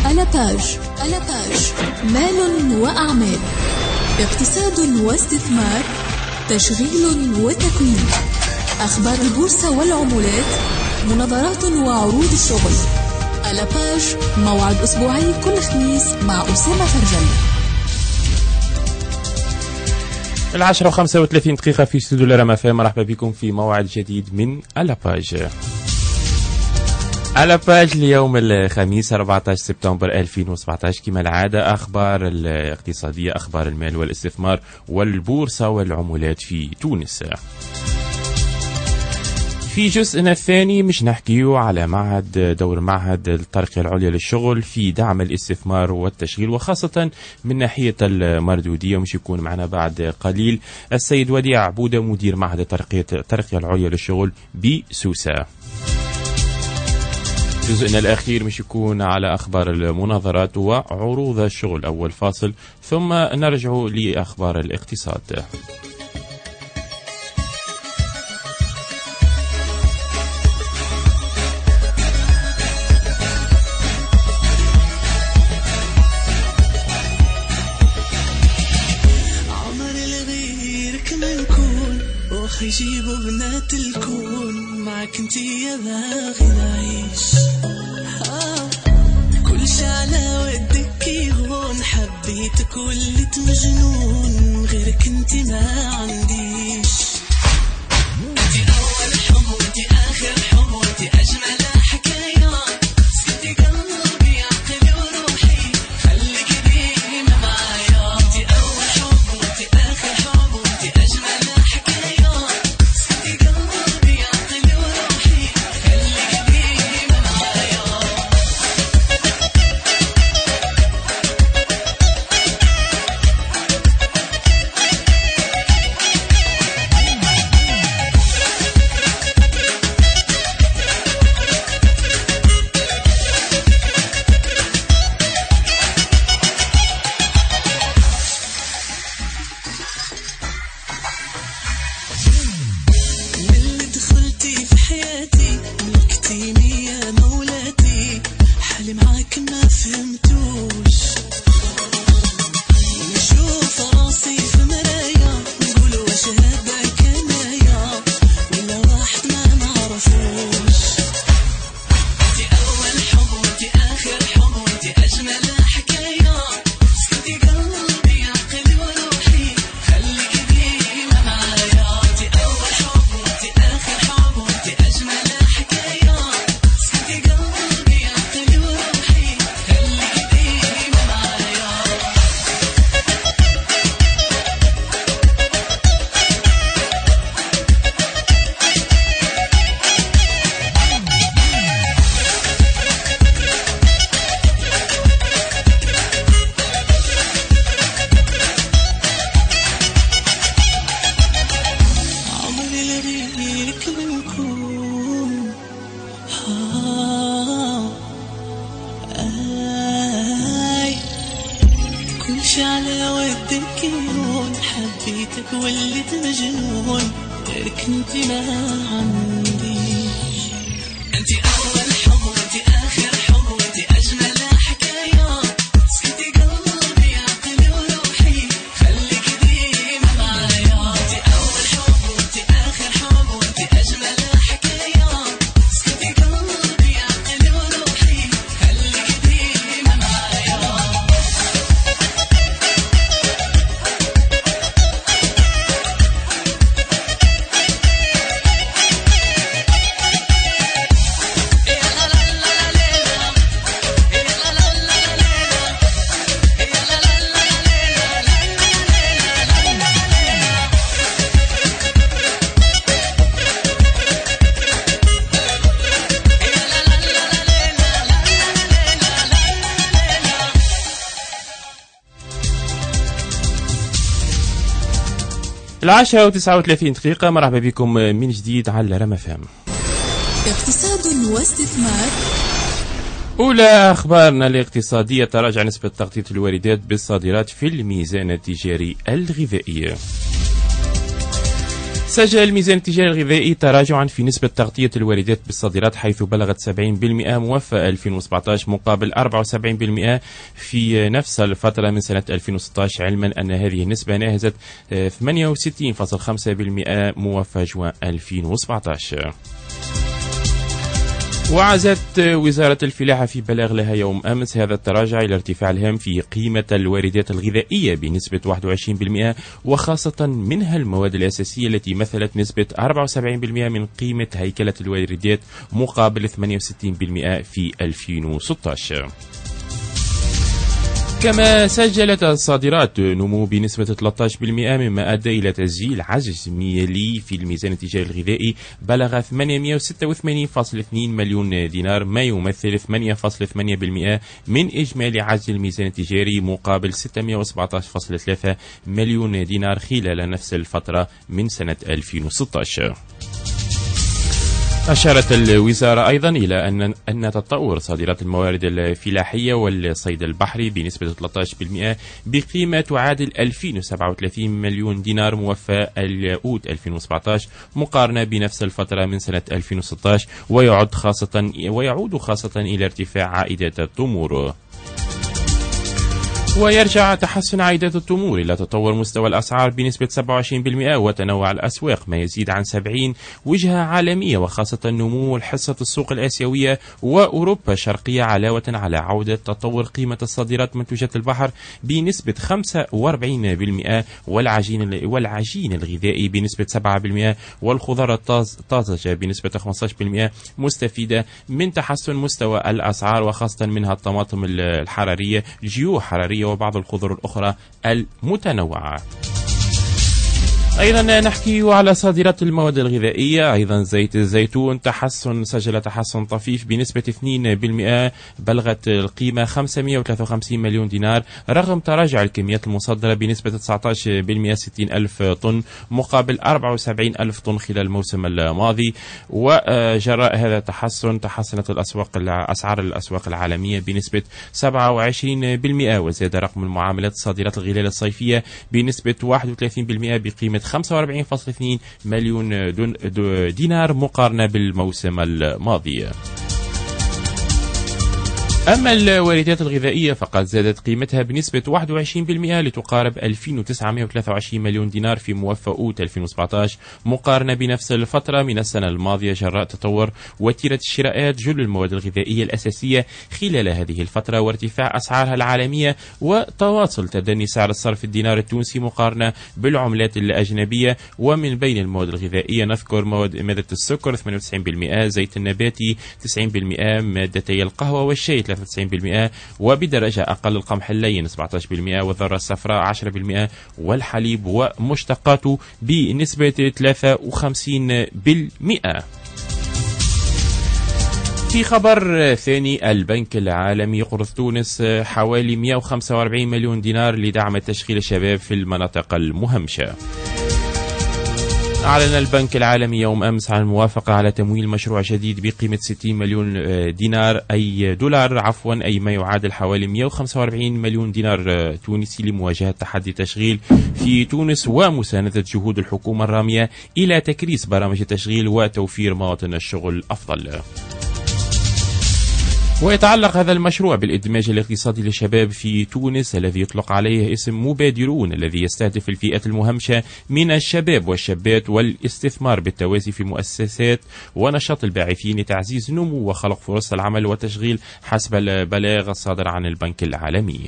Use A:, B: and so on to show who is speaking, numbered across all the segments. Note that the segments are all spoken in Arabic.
A: ألاباج مال وأعمال، اقتصاد واستثمار، تشغيل وتكوين، أخبار البورصة والعملات، مناظرات وعروض الشغل. ألاباج موعد أسبوعي كل خميس مع أسامة فرجل.
B: 10:35 في استوديو لرما فام. مرحبا بكم في موعد جديد من ألاباج. ألاباج اليوم الخميس 14 سبتمبر 2017 كما العادة أخبار الاقتصادية، أخبار المال والاستثمار والبورصة والعملات في تونس. في جزءنا الثاني مش نحكيو على دور معهد الترقية العليا للشغل في دعم الاستثمار والتشغيل، وخاصة من ناحية المردودية. مش يكون معنا بعد قليل السيد وديع عبودة مدير معهد الترقية العليا للشغل بسوسة. جزءنا الأخير مش يكون على أخبار المناظرات وعروض الشغل. أول فاصل ثم نرجع لأخبار الاقتصاد.
C: يجيبوا بنات الكون معك انتي يا باغي نعيش. كل شي على ودك يهون، حبيتك ولت مجنون، غيرك انتي ما عنديش. انتي اول حب وانتي اخر حب وانتي اجمل حكايات، سكتي قلبي عقلي وروحي خليك ديما معايا. انتي اول حب وانتي اخر حب وانتي اجمل
B: العاشرة و39 دقيقة. مرحبا بكم من جديد على رما فام.
A: اقتصاد واستثمار.
B: أولى أخبارنا الاقتصادية: تراجع نسبة تغطية الواردات بالصادرات في الميزان التجاري الغذائي. سجل الميزان التجاري الغذائي تراجعا في نسبة تغطية الواردات بالصادرات، حيث بلغت 70% موفى 2017 مقابل 74% في نفس الفترة من سنة 2016، علما أن هذه النسبة ناهزت 68.5% موفى جوان 2017. وعزت وزارة الفلاحة في بلاغ لها يوم أمس هذا التراجع إلى ارتفاع الهام في قيمة الواردات الغذائية بنسبة 21%، وخاصة منها المواد الأساسية التي مثلت نسبة 74% من قيمة هيكلة الواردات مقابل 68% في 2016. كما سجلت الصادرات نمو بنسبة 13%، مما أدى إلى تسجيل عجز مالي في الميزان التجاري الغذائي بلغ 886.2 مليون دينار، ما يمثل 8.8% من إجمالي عجز الميزان التجاري مقابل 617.3 مليون دينار خلال نفس الفترة من سنة 2016. أشارت الوزارة أيضا إلى أن تطور صادرات الموارد الفلاحية والصيد البحري بنسبة 13% بقيمة تعادل 2037 مليون دينار موفى الأوت 2017 مقارنة بنفس الفترة من سنة 2016، ويعود خاصة إلى ارتفاع عائدات التمور. ويرجع تحسن عائدات التمور إلى تطور مستوى الأسعار بنسبة 27%، وتنوع الأسواق ما يزيد عن 70 وجهة عالمية، وخاصة نمو حصة السوق الآسيوية وأوروبا الشرقية، علاوة على عودة تطور قيمة الصادرات منتوجات البحر بنسبة 45%، والعجين الغذائي بنسبة 7%، والخضار الطازجة بنسبة 15%، مستفيدة من تحسن مستوى الأسعار، وخاصة منها الطماطم الحرارية، الجيوع حرارية، وبعض الخضر الأخرى المتنوعة. أيضا نحكي على صادرات المواد الغذائية. أيضا زيت الزيتون سجل تحسن طفيف بنسبة 2%، بلغت القيمة 553 مليون دينار رغم تراجع الكميات المصدرة بنسبة 19%، 60 ألف طن مقابل 74 ألف طن خلال الموسم الماضي. وجراء هذا التحسن تحسنت أسعار الأسواق العالمية بنسبة 27%، وزاد رقم المعاملات الصادرات الغلال الصيفية بنسبة 31% بقيمة 45.2 مليون دينار مقارنة بالموسم الماضي. أما الواردات الغذائية فقد زادت قيمتها بنسبة 21% لتقارب 2923 مليون دينار في موفى أوت 2017 مقارنة بنفس الفترة من السنة الماضية، جراء تطور وتيرة الشراءات جل المواد الغذائية الأساسية خلال هذه الفترة، وارتفاع أسعارها العالمية، وتواصل تدني سعر الصرف الدينار التونسي مقارنة بالعملات الأجنبية. ومن بين المواد الغذائية نذكر مادة السكر 98%، زيت النباتي 90%، مادتي القهوة والشاي 93%، وبدرجة أقل القمح اللين 17%، والذرة الصفراء 10%، والحليب ومشتقاته بنسبة 53%. في خبر ثاني، البنك العالمي يقرض تونس حوالي 145 مليون دينار لدعم تشغيل الشباب في المناطق المهمشة. أعلن البنك العالمي يوم أمس عن الموافقة على تمويل مشروع جديد بقيمة 60 مليون دولار أي ما يعادل حوالي 145 مليون دينار تونسي لمواجهة تحدي التشغيل في تونس ومساندة جهود الحكومة الرامية إلى تكريس برامج التشغيل وتوفير مواطن الشغل أفضل. ويتعلق هذا المشروع بالإدماج الاقتصادي للشباب في تونس الذي يطلق عليه اسم مبادرون، الذي يستهدف الفئات المهمشة من الشباب والشابات والاستثمار بالتوازي في المؤسسات ونشاط الباعثين لتعزيز نمو وخلق فرص العمل والتشغيل حسب البلاغ الصادر عن البنك العالمي.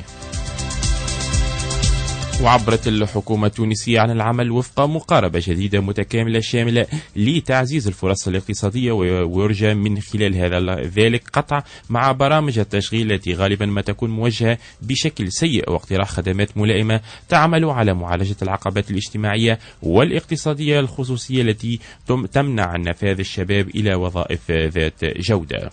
B: وعبرت الحكومة التونسية عن العمل وفق مقاربة جديدة متكاملة شاملة لتعزيز الفرص الاقتصادية، ويرجى من خلال ذلك قطع مع برامج التشغيل التي غالبا ما تكون موجهة بشكل سيء، واقتراح خدمات ملائمة تعمل على معالجة العقبات الاجتماعية والاقتصادية الخصوصية التي تمنع نفاذ الشباب إلى وظائف ذات جودة.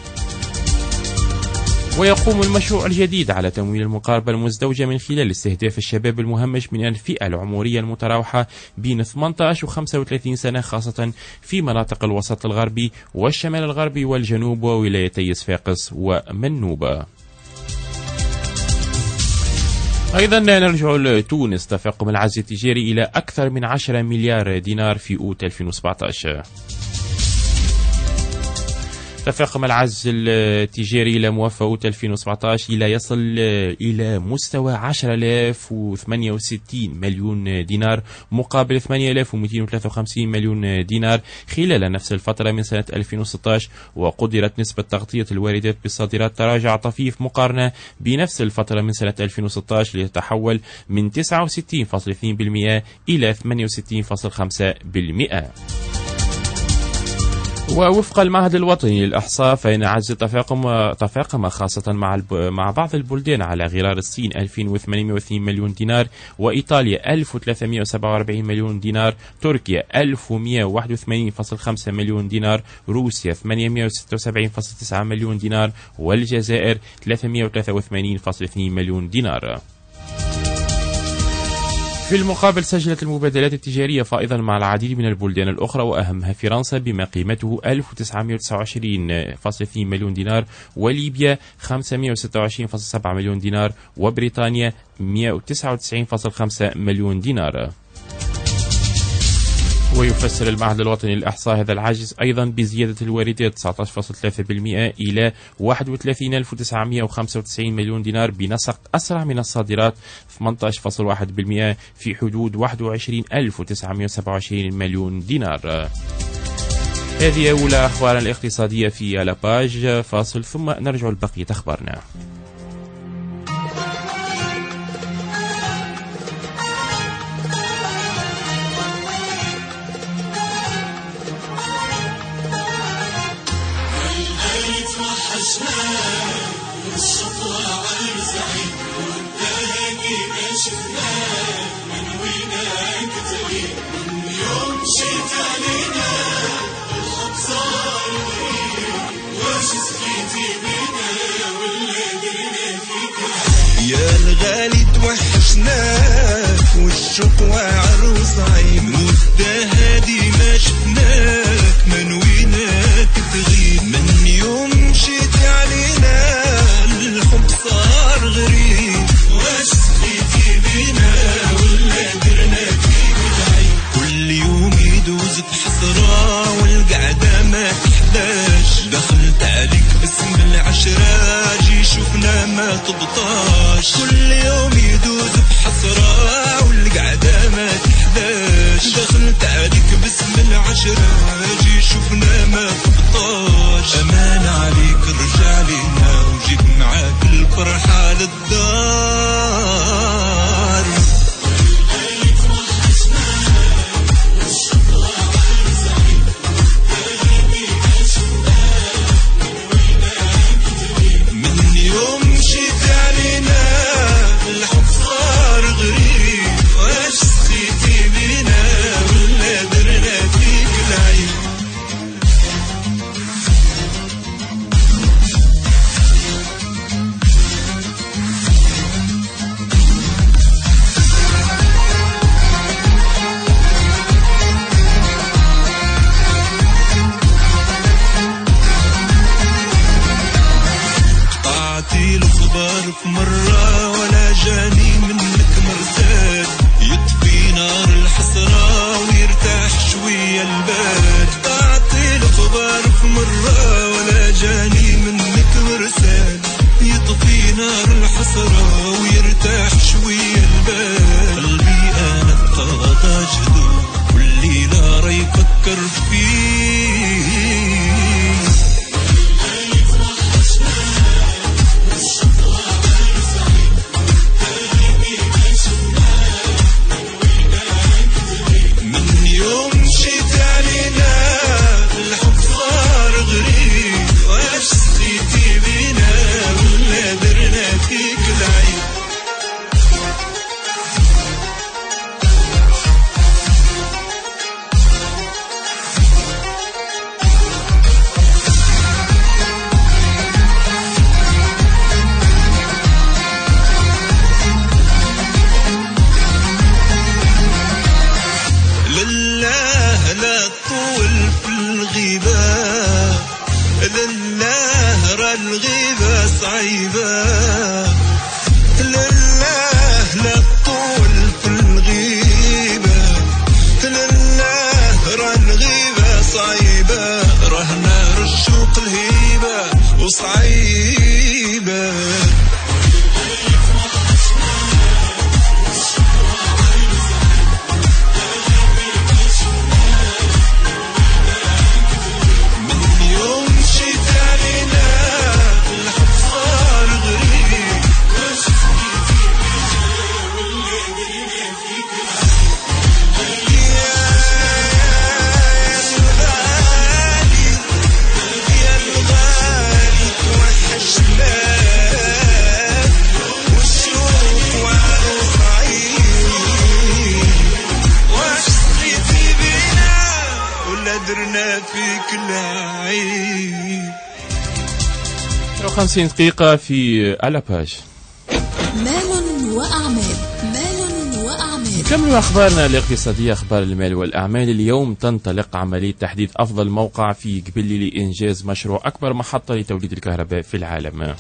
B: ويقوم المشروع الجديد على تمويل المقاربة المزدوجة من خلال استهداف الشباب المهمش من الفئة العمرية المتراوحة بين 18 و 35 سنة، خاصة في مناطق الوسط الغربي والشمال الغربي والجنوب وولايتي صفاقس ومنوبة. أيضا نرجع لتونس. تفاقم العجز التجاري إلى أكثر من 10 مليار دينار في أوت 2017. تفاقم العجز التجاري إلى موفى أوت 2017 إلى يصل إلى مستوى 10,068 مليون دينار مقابل 8,253 مليون دينار خلال نفس الفترة من سنة 2016. وقدرت نسبة تغطية الواردات بالصادرات تراجع طفيف مقارنة بنفس الفترة من سنة 2016 ليتحول من 69.2% إلى 68.5%. ووفق المعهد الوطني للإحصاء فإن عجز تفاقم خاصة مع بعض البلدان على غرار الصين 2802 مليون دينار، وإيطاليا 1347 مليون دينار، تركيا 1181.5 مليون دينار، روسيا 876.9 مليون دينار، والجزائر 383.2 مليون دينار. في المقابل سجلت المبادلات التجارية فائضا مع العديد من البلدان الأخرى وأهمها فرنسا بما قيمته 1929.2 مليون دينار، وليبيا 526.7 مليون دينار، وبريطانيا 199.5 مليون دينار. ويفسر المعهد الوطني للإحصاء هذا العجز أيضا بزيادة الواردات 19.3% إلى 31,995 مليون دينار بنسق أسرع من الصادرات 18.1% في حدود 21,927 مليون دينار. هذه أولى أخبارنا الاقتصادية في لاباج. فاصل ثم نرجع لبقية أخبارنا.
C: يا الغالي توحشناك والشقوى عروس عين مدة هادي ما شفناك من وينك تغيب من يوم مشيت علينا الحب صار غريب واش سقيتي بينا ولا درنا فيك العين كل يوم يدوز بحسرة والقعدة ما تحلاش دخلت عليك باسم العشرة جي شوفنا ما تبطاش كل يوم يدوز بحسرة والقعدة ما تحلاش دخلت عليك باسم العشرة جي شوفنا ما تبطاش أمان عليك رجع لينا وجيب معاك الفرحة للدار في مرة ولا جاني منك مرسال يطفي نار الحسرة ويرتاح شوية البال تعطي الخبر في مرة ولا جاني منك مرسال يطفي نار الحسرة ويرتاح شوية البال قلبي أنا الطاقة جهده كل ليلة راه يفكر فيه
B: 57 دقيقة في ألاباج.
A: مال وأعمال. مال وأعمال.
B: نكمل أخبارنا الاقتصادية، أخبار المال والأعمال. اليوم تنطلق عملية تحديد أفضل موقع في قبلي لإنجاز مشروع أكبر محطة لتوليد الكهرباء في العالم.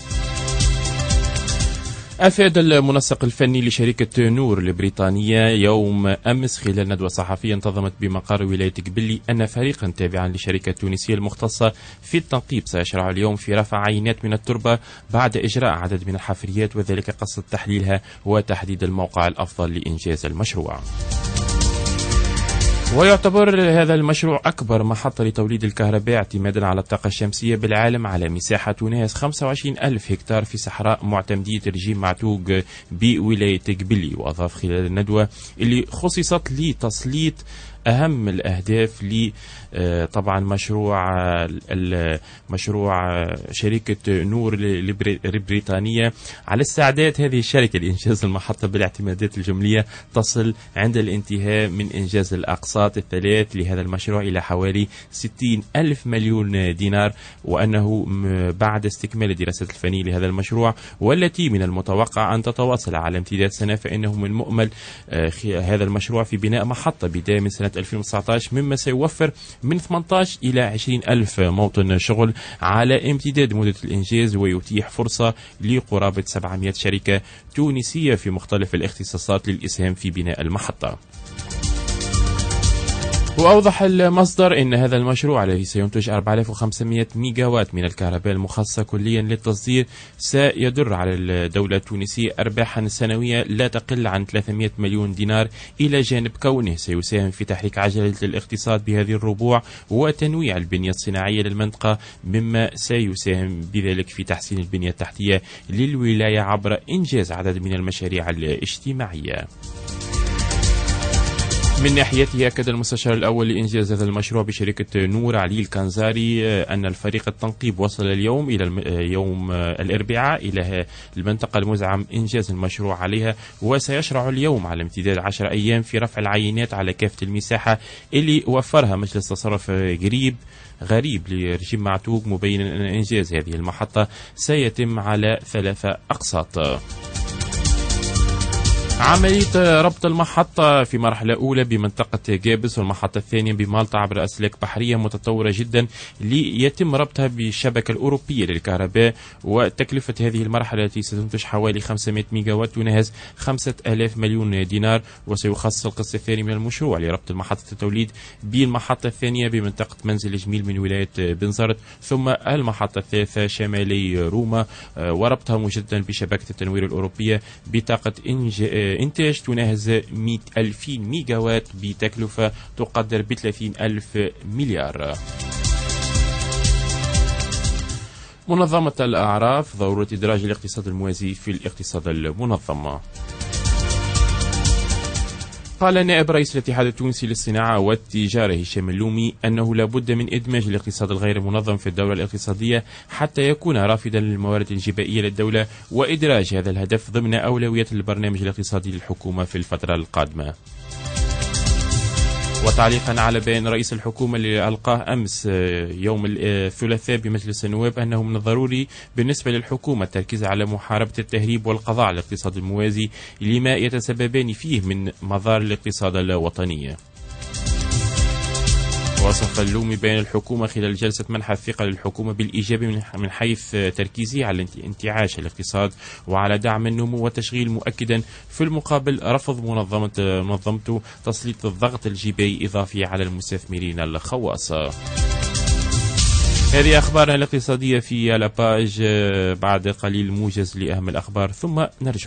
B: أفاد المنسق الفني لشركة نور البريطانية يوم أمس خلال ندوة صحفية انتظمت بمقر ولاية قبلي أن فريقا تابعا لشركة تونسية المختصة في التنقيب سيشرع اليوم في رفع عينات من التربة بعد إجراء عدد من الحفريات، وذلك قصد تحليلها وتحديد الموقع الأفضل لإنجاز المشروع. ويعتبر هذا المشروع أكبر محطة لتوليد الكهرباء اعتمادا على الطاقة الشمسية بالعالم على مساحة تناهز 25 ألف هكتار في صحراء معتمدية رجيم معتوق بولاية قبلي. وأضاف خلال الندوة اللي خصصت لتسليط أهم الأهداف طبعا مشروع شركة نور البريطانية على استعداد هذه الشركة لإنجاز المحطة بالاعتمادات الجملية تصل عند الانتهاء من إنجاز الأقساط الثلاث لهذا المشروع إلى حوالي 60 ألف مليون دينار، وأنه بعد استكمال الدراسات الفنية لهذا المشروع والتي من المتوقع أن تتواصل على امتداد سنة، فإنه من المؤمل هذا المشروع في بناء محطة بداية من سنة 2019 مما سيوفر من 18 إلى 20 ألف موطن شغل على امتداد مدة الإنجاز، ويتيح فرصة لقرابة 700 شركة تونسية في مختلف الاختصاصات للإسهام في بناء المحطة. وأوضح المصدر أن هذا المشروع الذي سينتج 4500 ميجاوات من الكهرباء المخصصة كليا للتصدير سيدر على الدولة التونسية أرباحا سنوية لا تقل عن 300 مليون دينار، إلى جانب كونه سيساهم في تحريك عجلة الاقتصاد بهذه الربوع وتنويع البنية الصناعية للمنطقة، مما سيساهم بذلك في تحسين البنية التحتية للولاية عبر إنجاز عدد من المشاريع الاجتماعية. من ناحيته أكد المستشار الأول لإنجاز هذا المشروع بشركة نور علي الكنزاري أن الفريق التنقيب وصل اليوم إلى يوم الأربعاء إلى المنطقة المزعم إنجاز المشروع عليها، وسيشرع اليوم على امتداد 10 أيام في رفع العينات على كافة المساحة اللي وفرها مجلس تصرف غريب لرجيم معتوق، مبينا أن إنجاز هذه المحطة سيتم على 3 أقساط. عملية ربط المحطة في مرحلة أولى بمنطقة جابس والمحطة الثانية بمالطا عبر أسلاك بحرية متطورة جدا ليتم ربطها بالشبكة الأوروبية للكهرباء، وتكلفة هذه المرحلة التي ستنتج حوالي 500 ميجاوات تناهز 5000 مليون دينار، وسيخصص القسط الثاني من المشروع لربط المحطة التوليد بالمحطة الثانية بمنطقة منزل جميل من ولاية بنزرت، ثم المحطة الثالثة شمالي روما وربطها مجددا بشبكة التنوير الأوروبية بطاقة إنتاج تناهز 200 ميجاوات بتكلفة تقدر ب 30 ألف مليار. منظمة الأعراف ضرورة إدراج الاقتصاد الموازي في الاقتصاد المنظم. قال نائب رئيس الاتحاد التونسي للصناعة والتجارة هشام اللومي أنه لا بد من إدماج الاقتصاد الغير منظم في الدورة الاقتصادية حتى يكون رافدا للموارد الجبائية للدولة، وإدراج هذا الهدف ضمن أولويات البرنامج الاقتصادي للحكومة في الفترة القادمة. وتعليقا على بيان رئيس الحكومة اللي ألقاه أمس يوم الثلاثاء بمجلس النواب أنه من الضروري بالنسبة للحكومة التركيز على محاربة التهريب والقضاء على الاقتصاد الموازي لما يتسببان فيه من مضار الاقتصاد الوطني. وصف اللومي بيان الحكومة خلال جلسة منح الثقة للحكومة بالإيجابي من حيث تركيزه على انتعاش الاقتصاد وعلى دعم النمو والتشغيل، مؤكدا في المقابل رفض منظمته تسليط الضغط الجبائي إضافي على المستثمرين الخواص. هذه أخبارنا الاقتصادية في لاباج. بعد قليل موجز لأهم الأخبار ثم نرجع.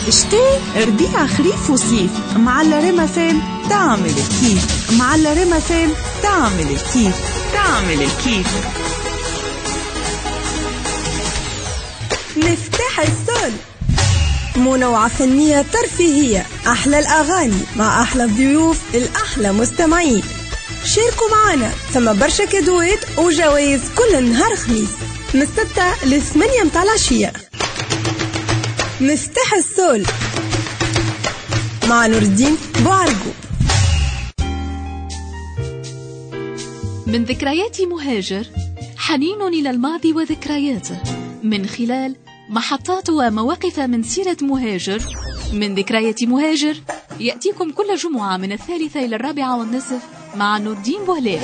D: شتي ربيع خريف وصيف مع الريما فام تعمل الكيف، مع الريما فام تعمل الكيف، تعمل الكيف.
E: مفتاح السول، منوعة فنية ترفيهية، أحلى الأغاني مع أحلى الضيوف الأحلى مستمعين. شاركوا معنا، ثم برشا كادوات وجوائز كل نهار خميس من 6 ل 8 متاع العشية. مفتاح السول مع نور الدين بوعرقو.
A: من ذكريات مهاجر، حنين إلى الماضي وذكرياته من خلال محطات ومواقف من سيرة مهاجر. من ذكريات مهاجر يأتيكم كل جمعة من 3 إلى 4:30 مع نور الدين بوهلال.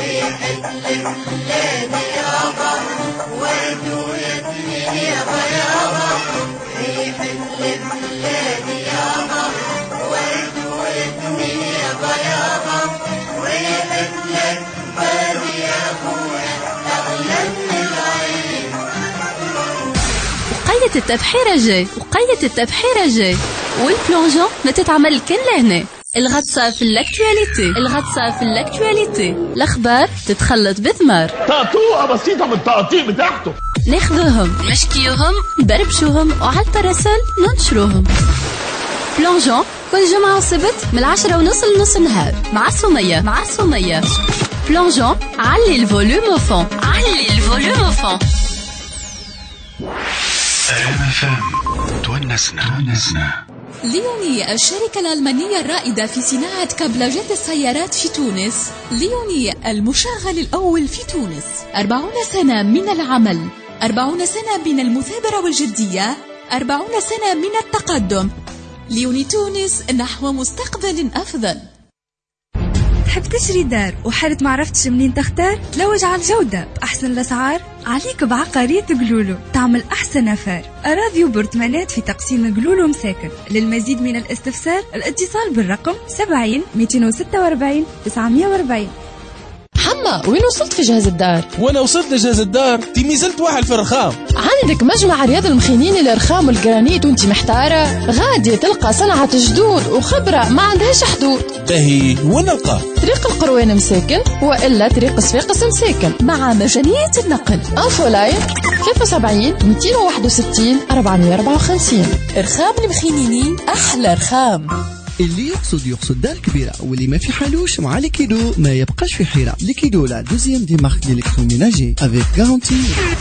A: وقيلة التبحيرة جاي، وقيلة التبحيرة جاي، والبلونجون ما تتعمل كل لهنا. الغطسة في الاكتواليتي، الغطسة في الاكتواليتي، الأخبار تتخلط بثمار.
F: طقطوقة بسيطة من التقطيع بتاعته.
A: ناخذوهم نشكيوهم نبربشوهم وعلى الباراسول ننشروهم. بلونجون كل جمعة وسبت من 10:30 لنص النهار مع سمية، مع سمية. بلونجون علي الفوليوم فون، علي الفوليوم فون.
F: تونسنا.
A: ليوني الشركة الألمانية الرائدة في صناعة كابلاجات السيارات في تونس. ليوني المشغل الأول في تونس. 40 سنة من العمل، 40 سنة من المثابرة والجدية، 40 سنة من التقدم. ليوني تونس نحو مستقبل أفضل.
G: تحب تشري دار وحارت معرفتش منين تختار؟ لوج على الجودة بأحسن الأسعار. عليك بعقارية قلولو، تعمل أحسن أفار. أراضي وبرتمانات في تقسيم قلولو مساكن. للمزيد من الاستفسار الاتصال بالرقم 70 246 940.
H: حما وين وصلت في جهاز الدار؟
I: وانا وصلت لجهاز الدار تيمي زلت واحد في الرخام.
H: عندك مجمع رياض المخينين للرخام والجرانيت وانت محتارة؟ غادي تلقى صنعة جدود وخبرة ما عندهاش حدود.
I: باهي وين نلقى؟
H: طريق القروان مساكن والا طريق صفاقس مساكن
A: مع مجانية النقل.
H: انفو لاين 73 261 454.
A: رخام المخينين احلى رخام.
J: اللي يقصد دار كبيرة واللي ما في حالوش مع ليكيدو ما يبقاش في حيرة. ليكيدو لا دوزيام دي مارك ديليكتروميناجي افيك غارانتي.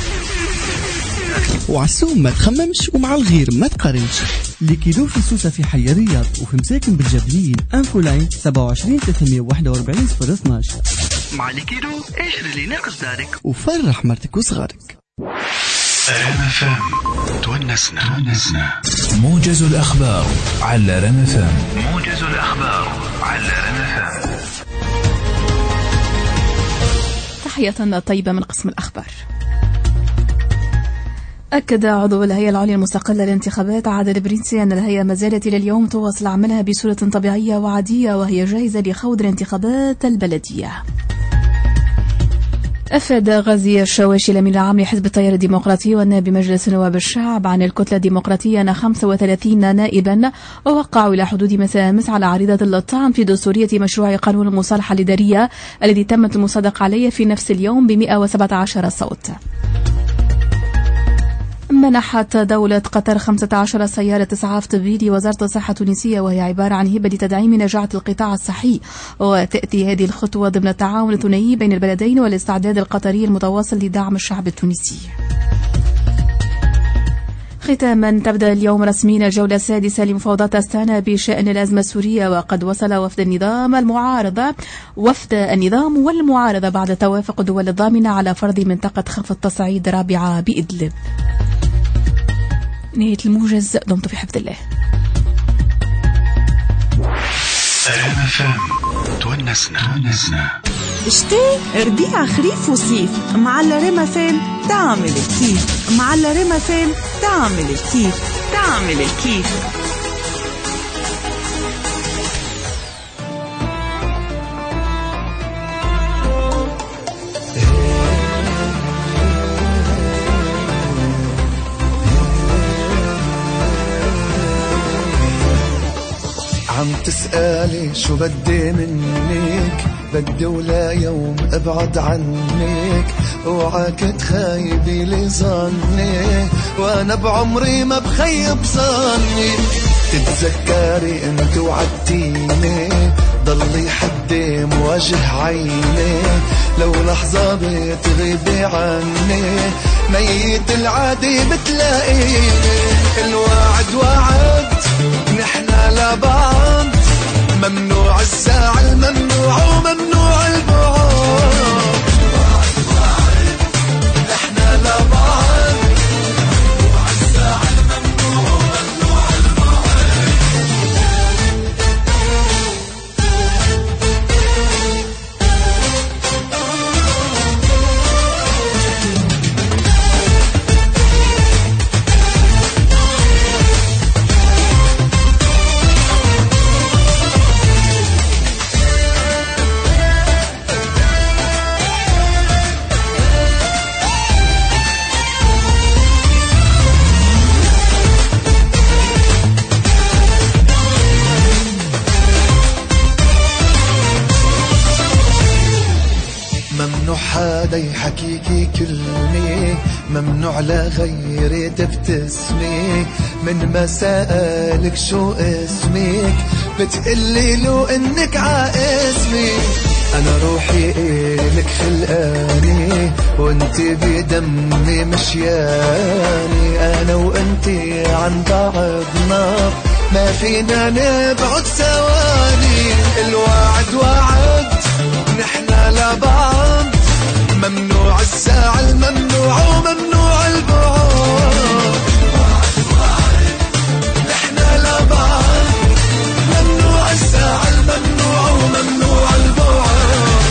J: وعالسوم ما تخممش ومع الغير ما تقارنش. ليكيدو في سوسة في حي الرياض وفي مساكن بالجبلين. انفو لاين 27 341 012.
K: مع ليكيدو اشتري اللي ناقص دارك
J: وفرح مرتك وصغارك.
F: تونسنا.
L: موجز الأخبار على رنا فام.
K: موجز الأخبار على رنا فام.
A: تحية طيبة من قسم الأخبار. أكد عضو الهيئة العليا المستقلة للانتخابات عادل برنسي أن الهيئة ما زالت إلى اليوم تواصل عملها بصورة طبيعية وعادية وهي جاهزة لخوض الانتخابات البلدية. أفاد غازي الشواشي الأمين العام لحزب التيار الديمقراطي والنائب بمجلس نواب الشعب عن الكتلة الديمقراطية أن 35 نائبا وقعوا إلى حدود مساء أمس على عريضة الطعن في دستورية مشروع قانون المصالحة الإدارية الذي تمت المصادقة عليه في نفس اليوم ب117 صوت. منحت دولة قطر 15 سيارة إسعاف طبي لوزارة الصحة التونسية وهي عبارة عن هبة لتدعيم نجاعة القطاع الصحي. وتأتي هذه الخطوة ضمن التعاون الثنائي بين البلدين والاستعداد القطري المتواصل لدعم الشعب التونسي. ختاما تبدأ اليوم رسميا الجولة السادسة لمفاوضات أستانا بشأن الأزمة السورية وقد وصل وفد النظام والمعارضة بعد توافق الدول الضامنة على فرض منطقة خفض تصعيد رابعة بإدلب. نهاية الموجز، دمتم في حفظ الله.
F: تونسنا.
D: شتي ربيع خريف وصيف مع الريما فام تعمل الكيف، مع الريما فام تعمل الكيف، تعمل الكيف.
M: تسألي شو بدي منك، بدي ولا يوم ابعد عنك، اوعاك تخيبي لي ظني، وانا بعمري ما بخيب ظني. تتذكري انت وعدتيني ضلي حدي مواجه عيني، لو لحظة بتغيبي عني ميت العادي بتلاقيني. الوعد وعد نحنا لبعض، ممنوع الزعل ممنوع وممنوع البعد. وعد وعد نحنا لبعض، ممنوع الزعل ممنوع وممنوع البعد. ممنوع حدا يحكيكي كلمة، ممنوع لغيري تبتسمي، من ما سألك شو اسمك بتقلي له انك عاسمي. انا روحي إلك خلقاني وانت بدمي مشياني، انا وانتي عن بعضنا ما فينا نبعد ثواني. الوعد وعد نحنا لبعض، ممنوع الزعل ممنوع وممنوع البعد. وعد وعد نحنا لبعض، ممنوع الزعل ممنوع وممنوع البعد.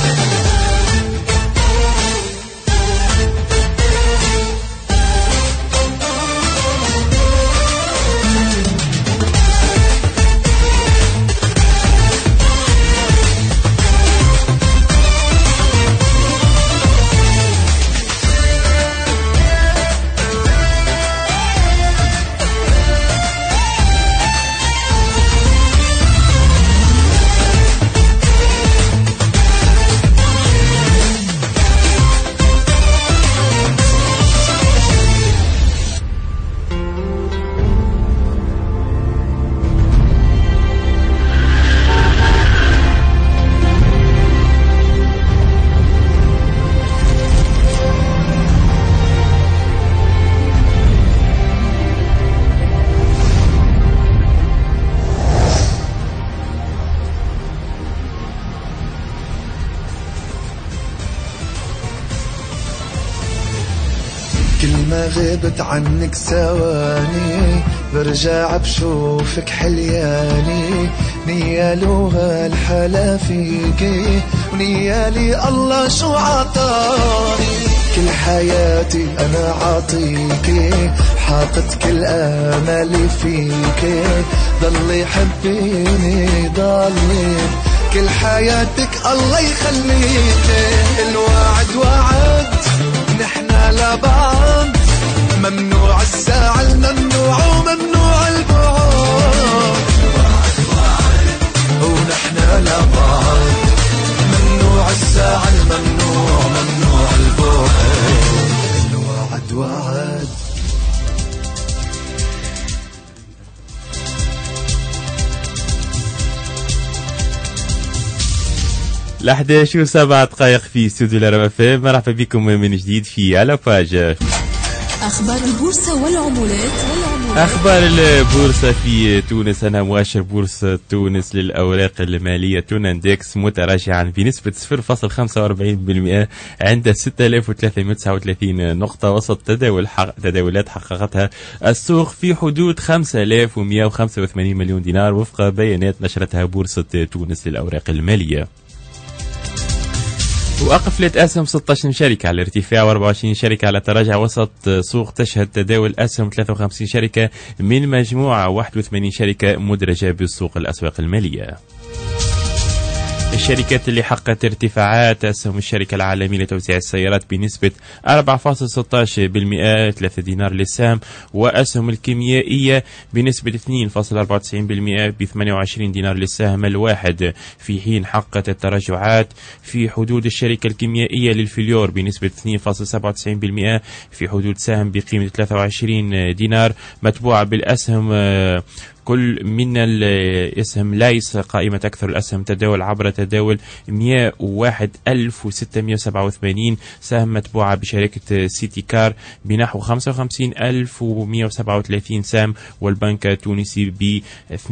M: كل ما غبت عنك ثواني برجع بشوفك حلياني، نيالو هالحلا فيكي ونيالي الله شو عطاني. كل حياتي أنا عاطيكي، حاطت كل آمالي فيكي، ضلي حبيني ضلي كل حياتك الله يخليكي. الوعد وعد نحنا لبعض، ممنوع الزعل ممنوع وممنوع البعد. وعد وعد ونحنا لبعض، ممنوع الزعل ممنوع ممنوع البعد. الوعد وعد.
B: ل11 و7 دقائق في استوديو الرام اف ام. مرحبا بكم من جديد في على باج
A: أخبار البورصة والعملات.
B: أخبار البورصة في تونس. أنا مؤشر بورصة تونس للأوراق المالية توناندكس متراجعا بنسبة 0.45% عند 6339 نقطة، وسط تداولات حققتها السوق في حدود 5185 مليون دينار وفق بيانات نشرتها بورصة تونس للأوراق المالية. وأقفلت أسهم 16 شركة على ارتفاع و24 شركة على تراجع، وسط سوق تشهد تداول أسهم 53 شركة من مجموعة 81 شركة مدرجة بالسوق الأسواق المالية. الشركات اللي حققت ارتفاعات: أسهم الشركة العالمية لتوزيع السيارات بنسبة 4.16%، 3 دينار للسهم، وأسهم الكيميائية بنسبة 2.94% ب 28 دينار للسهم الواحد، في حين حققت التراجعات في حدود الشركة الكيميائية للفليور بنسبة 2.97% في حدود سهم بقيمة 23 دينار، متبوعة بالأسهم كل من الاسم لايس قائمة أكثر الأسهم تداول عبر تداول 101,687 سهم، متبوعة بشركة سيتي كار بنحو 55,137 سهم، والبنك التونسي ب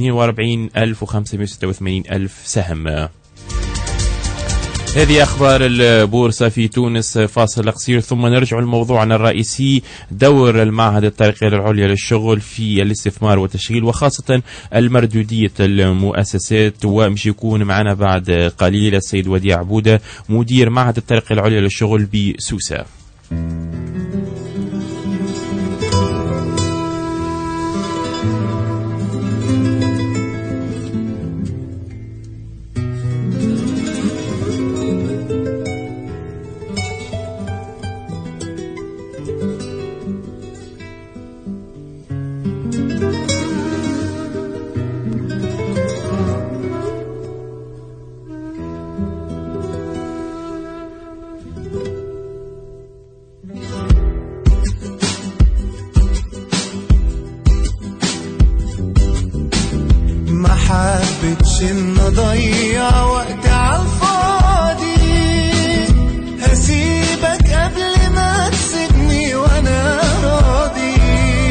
B: 42,586 سهم. هذه أخبار البورصة في تونس. فاصل قصير ثم نرجع لموضوعنا الرئيسي: دور المعهد الترقية العليا للشغل في الاستثمار والتشغيل وخاصة المردودية المؤسسات. ومش يكون معنا بعد قليل السيد وديع عبودة مدير معهد الترقية العليا للشغل بسوسة.
M: حبتش ان اضيع وقت عالفاضي، هسيبك قبل ما تسيبني وانا راضي.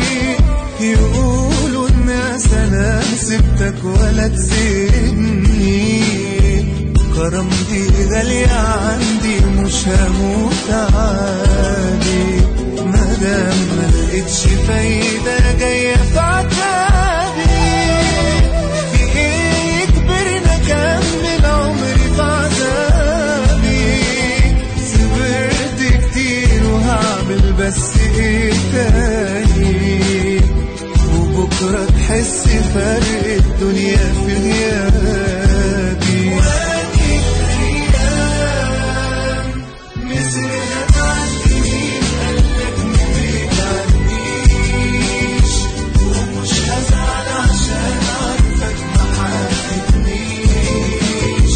M: يقولوا الناس انا سبتك ولا تسيبني، كرامتي غالية عندي مش هموت عادي، مادام ملقتش فايدة جاية في عتابي. كمل عمري في عذابي، صبرت كتير وهعمل بس ايه تاني، وبكرة تحس فرق الدنيا في غيابي. وادي الايام مسرها تعدي، مين قالك ما تعديش، ومش هزعل عشان عارفك ما حبيتنيش.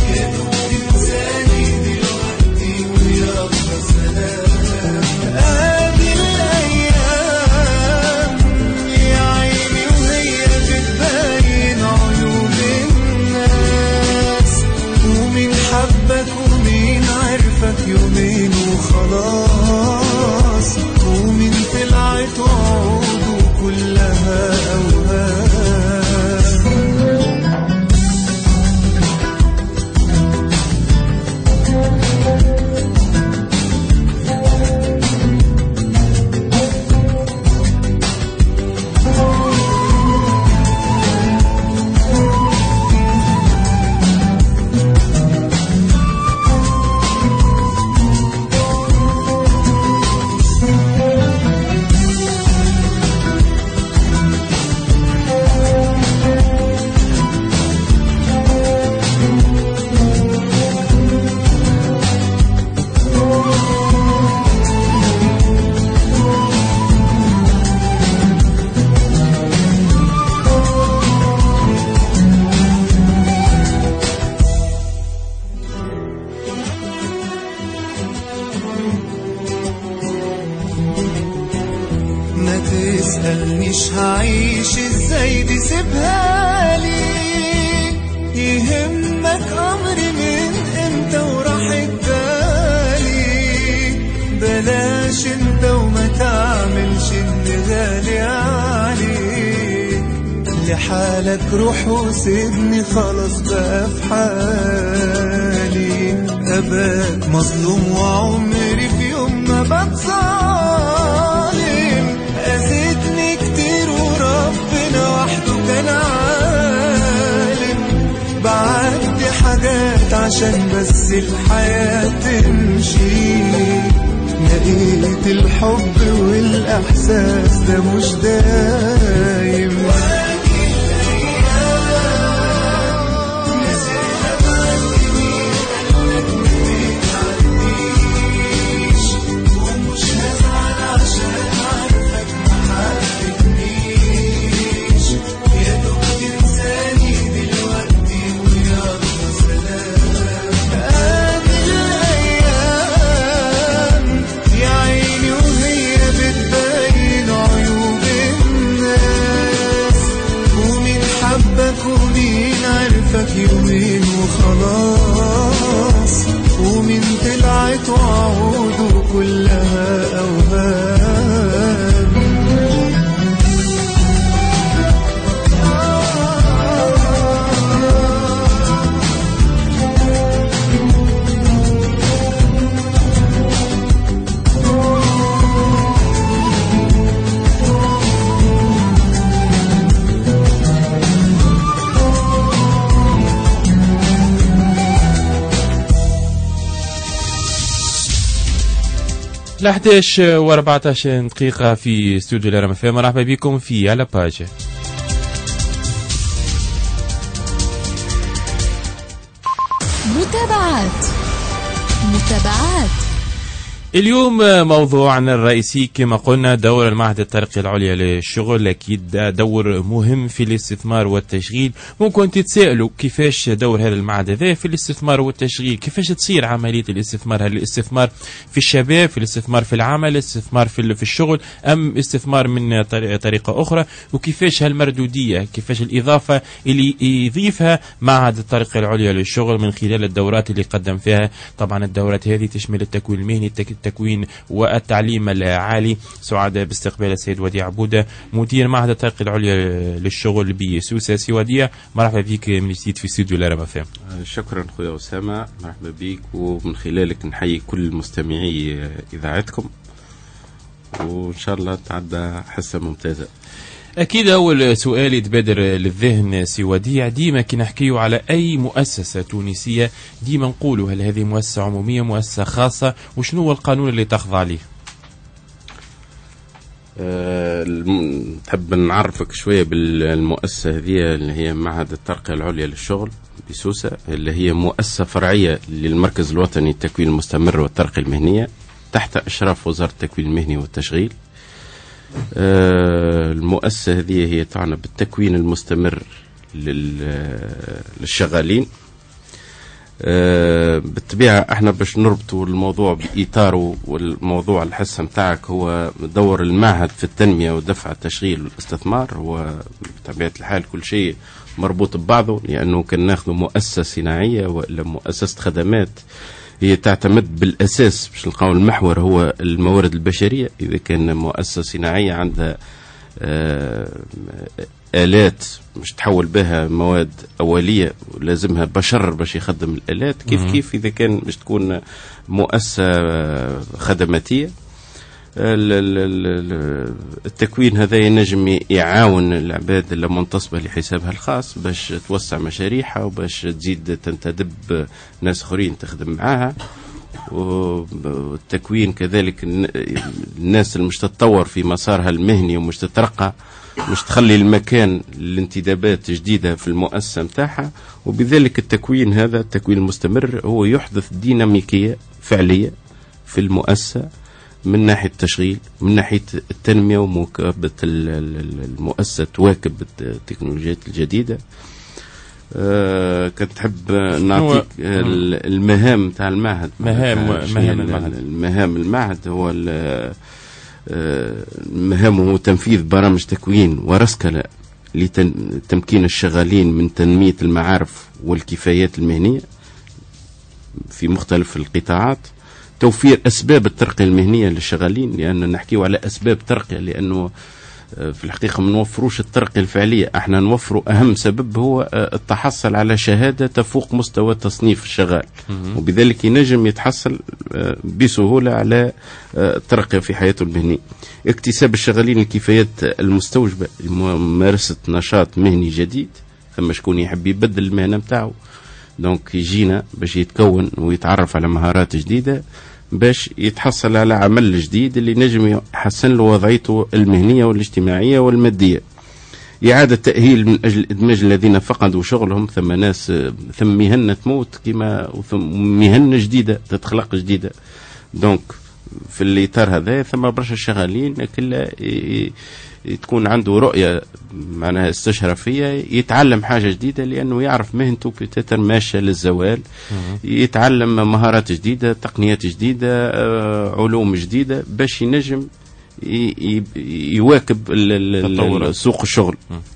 M: ادي الايام يا عيني وهي بتبين عيوب الناس، ومين حبك ومين عرفك يومين وخلاص، ومين طلعت وعوده كلها اوهام. تسألنيش هعيش ازاي دي سيبها لي، يهمك امري من امتى وراحت بالي، بلاش انت وما تعملش اللي غالي عليك، لحالك روح وسيبني خلاص بقى في حالي، اباك مظلوم وعمري في يوم ما بتصالم، أذيتني كتير وربنا وحده كان عالم، بعدي حاجات عشان بس الحياة تمشي، لقيت الحب والإحساس ده مش دايم.
B: 11:14 دقيقة في استوديو الرام اف ام. مرحبا بكم في على باج.
A: متابعات
B: اليوم موضوعنا الرئيسي كما قلنا دور المعهد الترقية العليا للشغل. أكيد دور مهم في الاستثمار والتشغيل. ممكن تتساءلوا كيفاش دور هذا المعهد هذا في الاستثمار والتشغيل، كيفاش تصير عملية الاستثمار؟ هل الاستثمار في الشباب، في الاستثمار في العمل، الاستثمار في الشغل، أم استثمار من طريقة أخرى؟ وكيفاش هالمردودية، كيفاش الإضافة اللي يضيفها معهد الترقية العليا للشغل من خلال الدورات اللي قدم فيها؟ طبعا الدورات هذه تشمل التكوين المهني، التكوين والتعليم العالي. سعداء باستقبال السيد وديع عبودة مدير معهد الترقية العليا للشغل بسوسة. سي وديع مرحبا بك من جديد في استوديو الرام اف ام.
N: شكرا خويا أسامة، مرحبا بك، ومن خلالك نحيي كل مستمعي إذاعتكم، وإن شاء الله تعدى حصة ممتازة.
B: أكيد أول سؤال يتبادر للذهن سي وديع، ديما كي نحكيو على أي مؤسسة تونسية ديما نقولوا هل هذه مؤسسة عمومية، مؤسسة خاصة، وشنو هو القانون اللي تخضع ليه؟
N: نحب نعرفك شوية بالمؤسسة هذه اللي هي معهد الترقية العليا للشغل بسوسة، اللي هي مؤسسة فرعية للمركز الوطني للتكوين المستمر والترقية المهنية تحت إشراف وزارة التكوين المهني والتشغيل. المؤسسة هذه هي تعنى بالتكوين المستمر للشغالين. بالطبيعة احنا باش نربطوا الموضوع بإطاره، والموضوع الحصة متاعك هو دور المعهد في التنمية ودفع التشغيل والاستثمار. هو بطبيعة الحال كل شيء مربوط ببعضه، لأنه كان ناخذ مؤسسة صناعية ولا مؤسسة خدمات هي تعتمد بالأساس باش نلقاو المحور هو الموارد البشرية. إذا كان مؤسسة صناعية عندها آلات مش تحول بها مواد أولية ولازمها بشر باش يخدم الآلات، كيف إذا كان مش تكون مؤسسة خدماتية. التكوين هذا ينجم يعاون العباد اللي منتصبة لحسابها الخاص باش توسع مشاريعها وباش تزيد تنتدب ناس اخرين تخدم معاها. والتكوين كذلك الناس اللي مش تتطور في مسارها المهني ومش تترقى، مش تخلي المكان لانتدابات جديدة في المؤسسة متاعها. وبذلك التكوين هذا التكوين المستمر هو يحدث ديناميكية فعلية في المؤسسة من ناحية التشغيل، من ناحية التنمية ومواكبة المؤسسة تواكب التكنولوجيات الجديدة. كنت تحب نعطيك المهام تاع المعهد. مهام المعهد هو مهامه تنفيذ برامج تكوين ورسكلة لتمكين الشغالين من تنمية المعارف والكفايات المهنية في مختلف القطاعات. توفير أسباب الترقية المهنية للشغالين، لأن نحكيه على أسباب ترقية، لأنه في الحقيقة ما نوفروش الترقية الفعلية، احنا نوفروا أهم سبب هو التحصل على شهادة تفوق مستوى تصنيف الشغال، وبذلك ينجم يتحصل بسهولة على الترقية في حياته المهنية. اكتساب الشغالين الكفايات المستوجبة لممارسة نشاط مهني جديد. ثم شكون يحب يبدل المهنة متاعه، دونك يجينا باش يتكون ويتعرف على مهارات جديدة باش يتحصل على عمل جديد اللي نجم يحسن له وضعيته المهنية والاجتماعية والمادية. إعادة تأهيل من أجل إدماج الذين فقدوا شغلهم. ثم ناس ثم مهنة تموت كما مهنة جديدة تتخلق جديدة. دونك في الإطار هذا ثم برشا شغالين كلا تكون عنده رؤية معناها استشرافية، يتعلم حاجة جديدة لأنه يعرف مهنته بتتر ماشية للزوال، يتعلم مهارات جديدة، تقنيات جديدة، علوم جديدة باش ينجم يواكب سوق الشغل.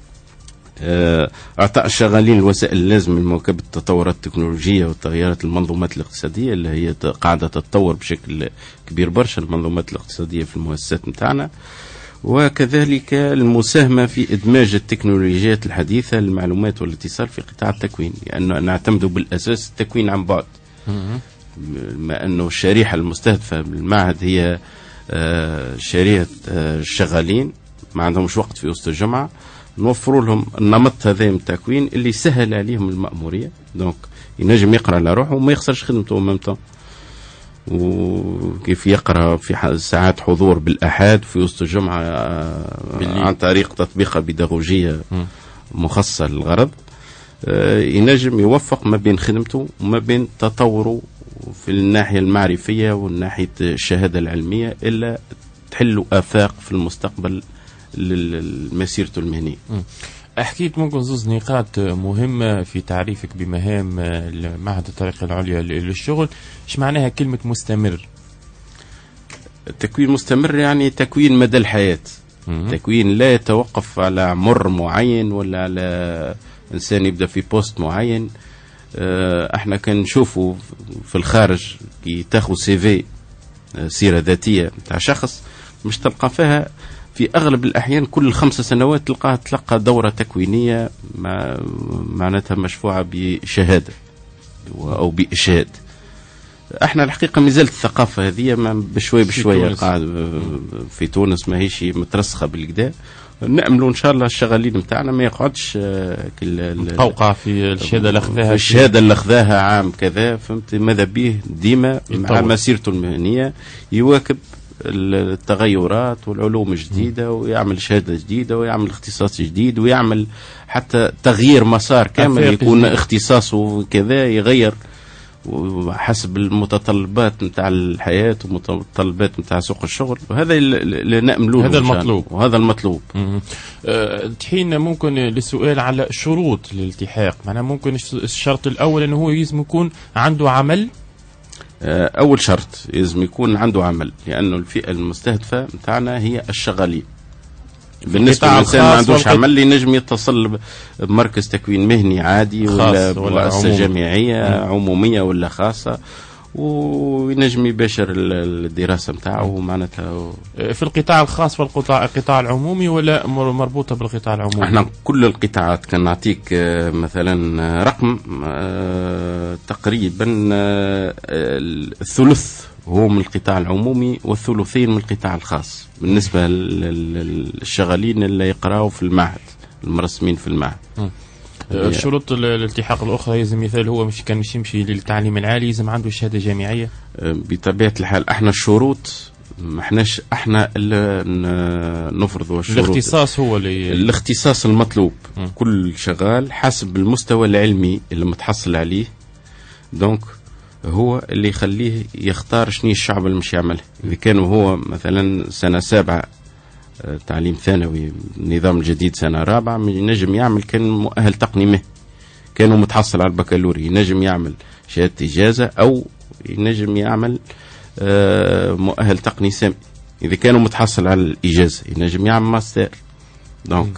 N: أعطاء الشغالين الوسائل اللازمة لمواكبة التطورات التكنولوجية والتغيرات المنظومات الاقتصادية اللي هي قاعدة تتطور بشكل كبير برشا المنظومات الاقتصادية في المؤسسات متاعنا. وكذلك المساهمة في إدماج التكنولوجيات الحديثة للمعلومات والاتصال في قطاع التكوين، لأنه نعتمد بالأساس التكوين عن بعد، ما أنه الشريحة المستهدفة بالمعهد هي شريحة الشغالين ما عندهمش وقت في وسط الجمعة. نوفروا لهم النمط هذا من التكوين اللي يسهل عليهم المأمورية، دونك ينجم يقرأ على روحه وما يخسرش خدمته ممتع. وكيف يقرأ في ساعات حضور بالأحاد في وسط الجمعة عن طريق تطبيقة بيداغوجية مخصصة للغرض، ينجم يوفق ما بين خدمته وما بين تطوره في الناحية المعرفية والناحية الشهادة العلمية، إلا تحل آفاق في المستقبل لمسيرته المهنية.
B: حكيت ممكن زوز نقاط مهمة في تعريفك بمهام معهد الطريقة العليا للشغل. ايش معناها كلمة مستمر؟
N: التكوين مستمر يعني تكوين مدى الحياة، تكوين لا يتوقف على عمر معين ولا على إنسان يبدأ في بوست معين. احنا كان نشوفوا في الخارج كي تاخذ CV سيرة ذاتية بتاع شخص مش تلقى فيها في أغلب الأحيان كل 5 سنوات تلقى دورة تكوينية معناتها مشفوعة بشهادة أو بإشهاد. احنا الحقيقة مازالت الثقافة هذه بشوي قاعد في تونس ما هيش مترسخة بالكدا. نأملوا إن شاء الله الشغالين متاعنا ما يقعدش
B: قوقع في الشهادة
N: اللي أخذاها عام كذا، فهمت، ماذا به ديما مع مسيرته المهنية يواكب التغيرات والعلوم الجديدة ويعمل شهادة جديدة ويعمل اختصاص جديد ويعمل حتى تغيير مسار كامل يكون اختصاصه كذا يغير حسب المتطلبات نتاع الحياة ومتطلبات نتاع سوق الشغل. وهذا اللي نأملوه،
B: هذا المطلوب
N: وهذا المطلوب.
B: تحين ممكن للسؤال على شروط الالتحاق، معناها ممكن الشرط الأول أنه هو لازم يكون عنده عمل.
N: أول شرط لازم يكون عنده عمل، لأنه الفئة المستهدفة نتاعنا هي الشغالين. بالنسبة للإنسان ما عندوش عمل ينجم يتصل بمركز تكوين مهني عادي ولا مؤسسة جامعية عمومية ولا خاصة، وينجم يباشر الدراسة متاعه معناتها
B: في القطاع الخاص والقطاع العمومي ولا مربوطة بالقطاع العمومي؟
N: احنا كل القطاعات. كان نعطيك مثلا رقم تقريبا الثلث هو من القطاع العمومي والثلثين من القطاع الخاص بالنسبة للشغالين اللي يقرأوا في المعهد المرسمين في المعهد.
B: شروط الالتحاق الأخرى يلزم مثال هو مش كان يمشي للتعليم العالي يلزم عنده شهادة جامعية؟
N: بطبيعة الحال احنا الشروط ما احناش احنا اللي نفرضوا الشروط.
B: الاختصاص هو
N: الاختصاص المطلوب. كل شغال حسب المستوى العلمي اللي متحصل عليه، دونك هو اللي يخليه يختار شنو الشعب اللي مش يعمله. إذا كان هو مثلا سنة 7 تعليم ثانوي النظام الجديد سنة 4 ينجم يعمل كان مؤهل تقني مهني، كانوا متحصل على البكالوري ينجم يعمل شهادة إجازة أو ينجم يعمل مؤهل تقني سامي. إذا كانوا متحصل على الإجازة ينجم يعمل ماستر. دونك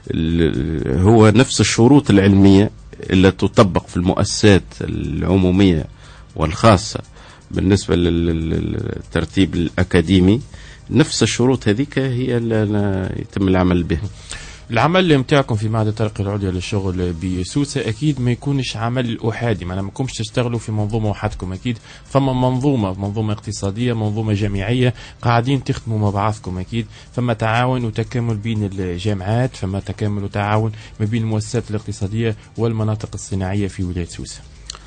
N: هو نفس الشروط العلمية اللي تطبق في المؤسسات العمومية والخاصة بالنسبة للترتيب الأكاديمي، نفس الشروط هذيك هي اللي يتم العمل بها.
B: العمل متاعكم في معهد الطريقة العليا للشغل بسوسة أكيد ما يكونش عمل أحادي، معناها ما كنتش تشتغلوا في منظومة وحدكم، أكيد فما منظومة اقتصادية، منظومة جامعية قاعدين تخدموا مع بعضكم، أكيد فما تعاون وتكامل بين الجامعات، فما تكامل وتعاون ما بين المؤسسات الاقتصادية والمناطق الصناعية في ولاية سوسة.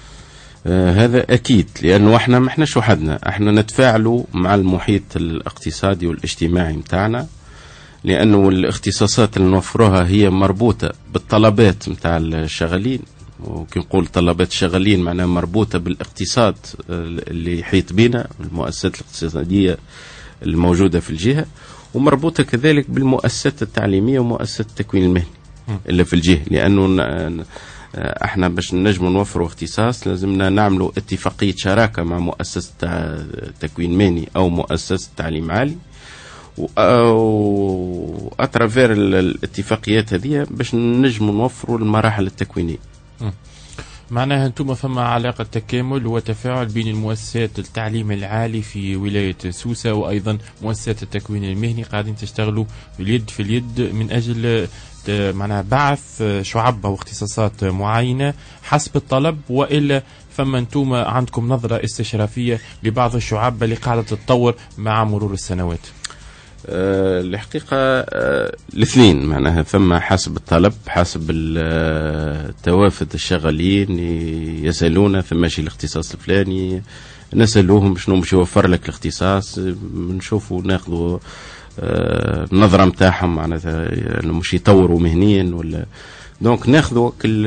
N: هذا أكيد، لأنه احنا ما احناش وحدنا، احنا نتفاعلوا مع المحيط الاقتصادي والاجتماعي متاعنا، لأنه الاختصاصات اللي نوفروها هي مربوطة بالطلبات متاع الشغالين، وكي نقول طلبات الشغالين معناها مربوطة بالاقتصاد اللي يحيط بنا، المؤسسات الاقتصادية الموجودة في الجهة، ومربوطة كذلك بالمؤسسات التعليمية ومؤسسات التكوين المهني اللي في الجهة. لأنه احنا باش نجموا نوفروا اختصاص لازمنا نعملوا اتفاقية شراكة مع مؤسسة تكوين مهني أو مؤسسة تعليم عالي، وأترافير الاتفاقيات هذه باش نجموا نوفروا المراحل التكوينية.
B: معناها انتم فما علاقة تكامل وتفاعل بين المؤسسات التعليم العالي في ولاية سوسة وأيضا مؤسسات التكوين المهني، قاعدين تشتغلوا اليد في اليد من أجل معناها بعث شعب أو اختصاصات معينة حسب الطلب، وإلا فما انتم عندكم نظرة استشرافية لبعض الشعب اللي قاعدة تتطور مع مرور السنوات؟
N: الحقيقة الاثنين، معناها ثم حسب الطلب، حسب توافد الشغالين يسألون ثم شي الاختصاص الفلاني، نسألوهم شنو مش يوفر لك الاختصاص، نشوفوا ناخذوا النظرة متاعهم معناتها مش يطوروا مهنيا ولا. دونك ناخذوا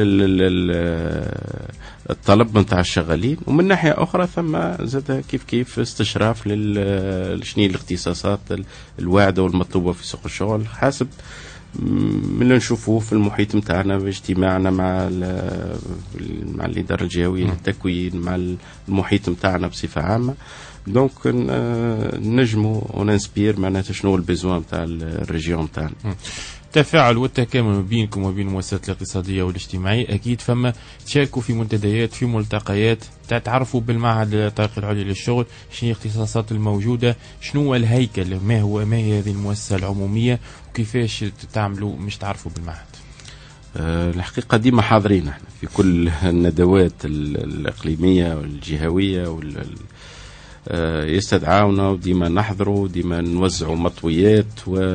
N: الطلب نتاع الشغالين، ومن ناحية أخرى ثم زاد كيف استشراف لشني الاختصاصات الواعدة والمطلوبة في سوق الشغل حسب من اللي نشوفوه في المحيط متاعنا باجتماعنا مع الإدارة الجهوية للتكوين، مع المحيط متاعنا بصفة عامة. دونك نجموا وننسبير معناتها شنو البيزوان متاع الريجيون متاعنا.
B: التفاعل والتكامل ما بينكم وما بين المؤسسات الاقتصادية والاجتماعية أكيد فما تشاركوا في منتديات، في ملتقيات، تعرفوا بالمعهد الطريق العليا للشغل شنو الاختصاصات الموجودة، شنو الهيكل، ما هي هذه المؤسسة العمومية وكيفاش تعملوا مش تعرفوا بالمعهد.
N: الحقيقة ديما حاضرين احنا في كل الندوات الإقليمية والجهوية يستدعونا، وديما نحضروا وديما نوزعوا مطويات،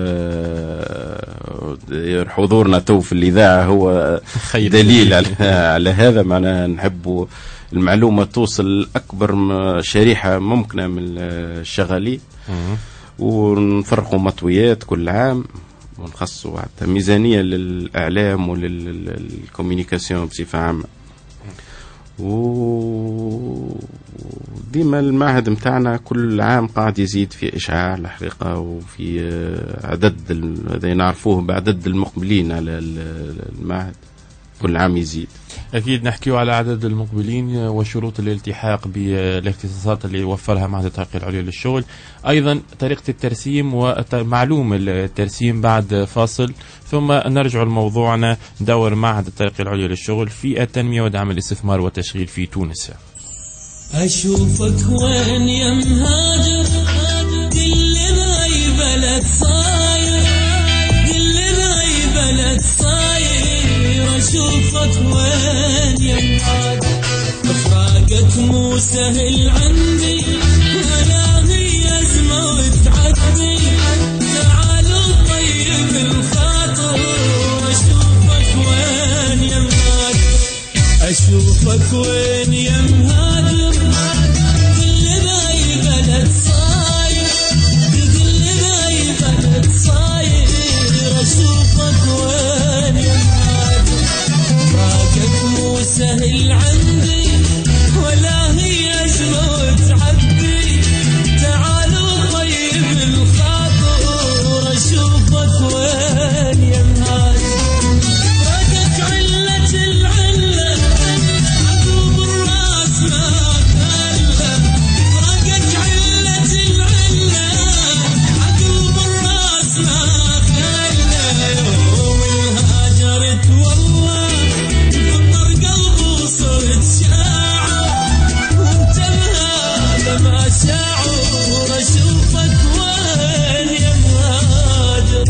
N: وحضورنا تو في الإذاعة هو دليل على هذا. معناها نحب المعلومة توصل لأكبر شريحة ممكنة من الشغالين، ونفرقوا مطويات كل عام، ونخصصوا حتى ميزانية للإعلام وللكوميونيكاسيون بصفة عامة. وديما المعهد متاعنا كل عام قاعد يزيد في إشعاع الحقيقة، وفي عدد هذا نعرفوه بعدد المقبلين على المعهد كل عام يزيد.
B: أكيد نحكيو على عدد المقبلين وشروط الالتحاق بالاختصاصات اللي وفرها معهد الطريق العليا للشغل، أيضا طريقة الترسيم ومعلوم الترسيم بعد فاصل، ثم نرجع لموضوعنا دور معهد الطريق العليا للشغل في التنمية ودعم الاستثمار والتشغيل في تونس.
C: أشوفك وين يا مهاجر، كل باي بلد صاير، كل باي بلد صاير، أشوفك وين يا مهاجر، فراقك مو سهل عندي، ولا هي أزمة وتعدي، تعالوا طيب الخاطر، أشوفك وين يا مهاجر، أشوفك وين يا مهاجر، كل باي بلد صاير، كل باي بلد صاير، أشوفك وين يا مهاجر، فراقك مو سهل عندي، ولا هي أزمة وتعدي، تعالوا طيب الخاطر، أشوفك وين يا مهاجر، فراقك علة العلة، عقوب الراس ما خلة، فراقك علة العلة، عقوب الراس ما خلة، يوم هاجرت والله فطر قلبي وصرت شاعر، وانت بهذا ما شاعر، اشوفك وين يا مهاجر.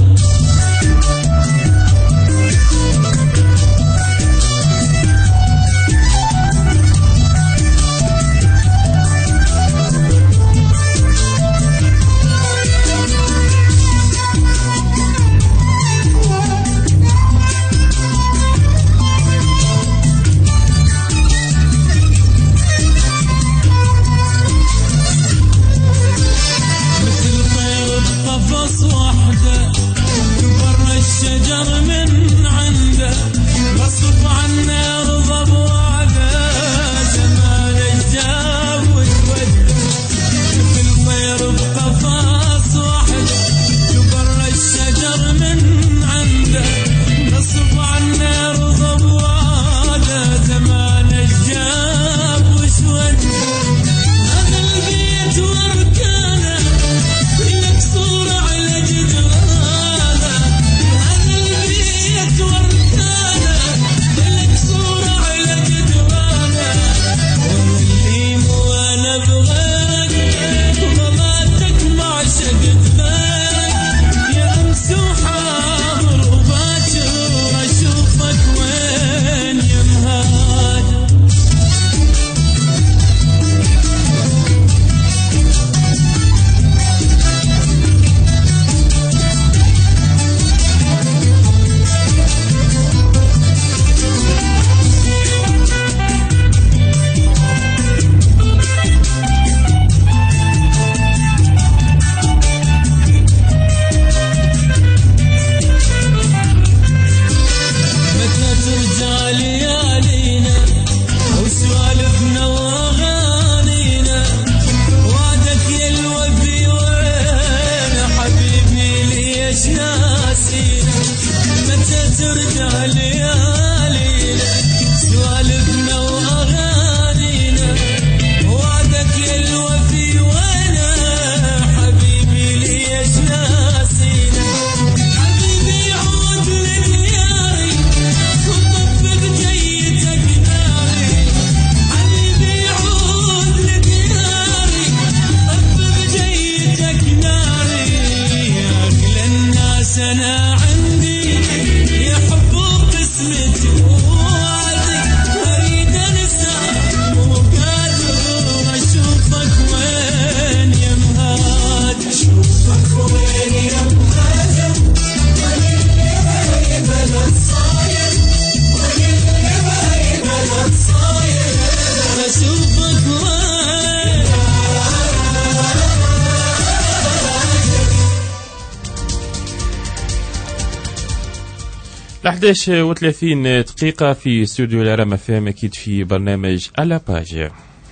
C: مثل طير بقفص وحده، برا الشجر من عنده، غصب عنا رضا بوعده، زمان الجاب وتوده، مثل طير بقفص وحده، برا الشجر من عنده، غصب عنا رضا بوعده، زمان الجاب وتوده، هذا البيت واركانه، لك صورة على جدرانه، هذا البيت واركانه، ترجع ليالينا سوالفنا وأغانينا وعدك يا الوفي وانا حبيبي ليش ناسينا حبيبي عود لدياري وطف بجيتك ناري حبيبي عود لدياري طف بجيتك ناري أغلى الناس أنا عندي يا حب وقسمتي ووعدي أريد أنسى مو قادر أشوفك وين يا مهاجر أشوفك وين يا مهاجر وللي باي بلد صاير وللي باي بلد صاير أشوفك وين
B: 11:30 دقيقة في استوديو الرام FM أكيد في برنامج على باج.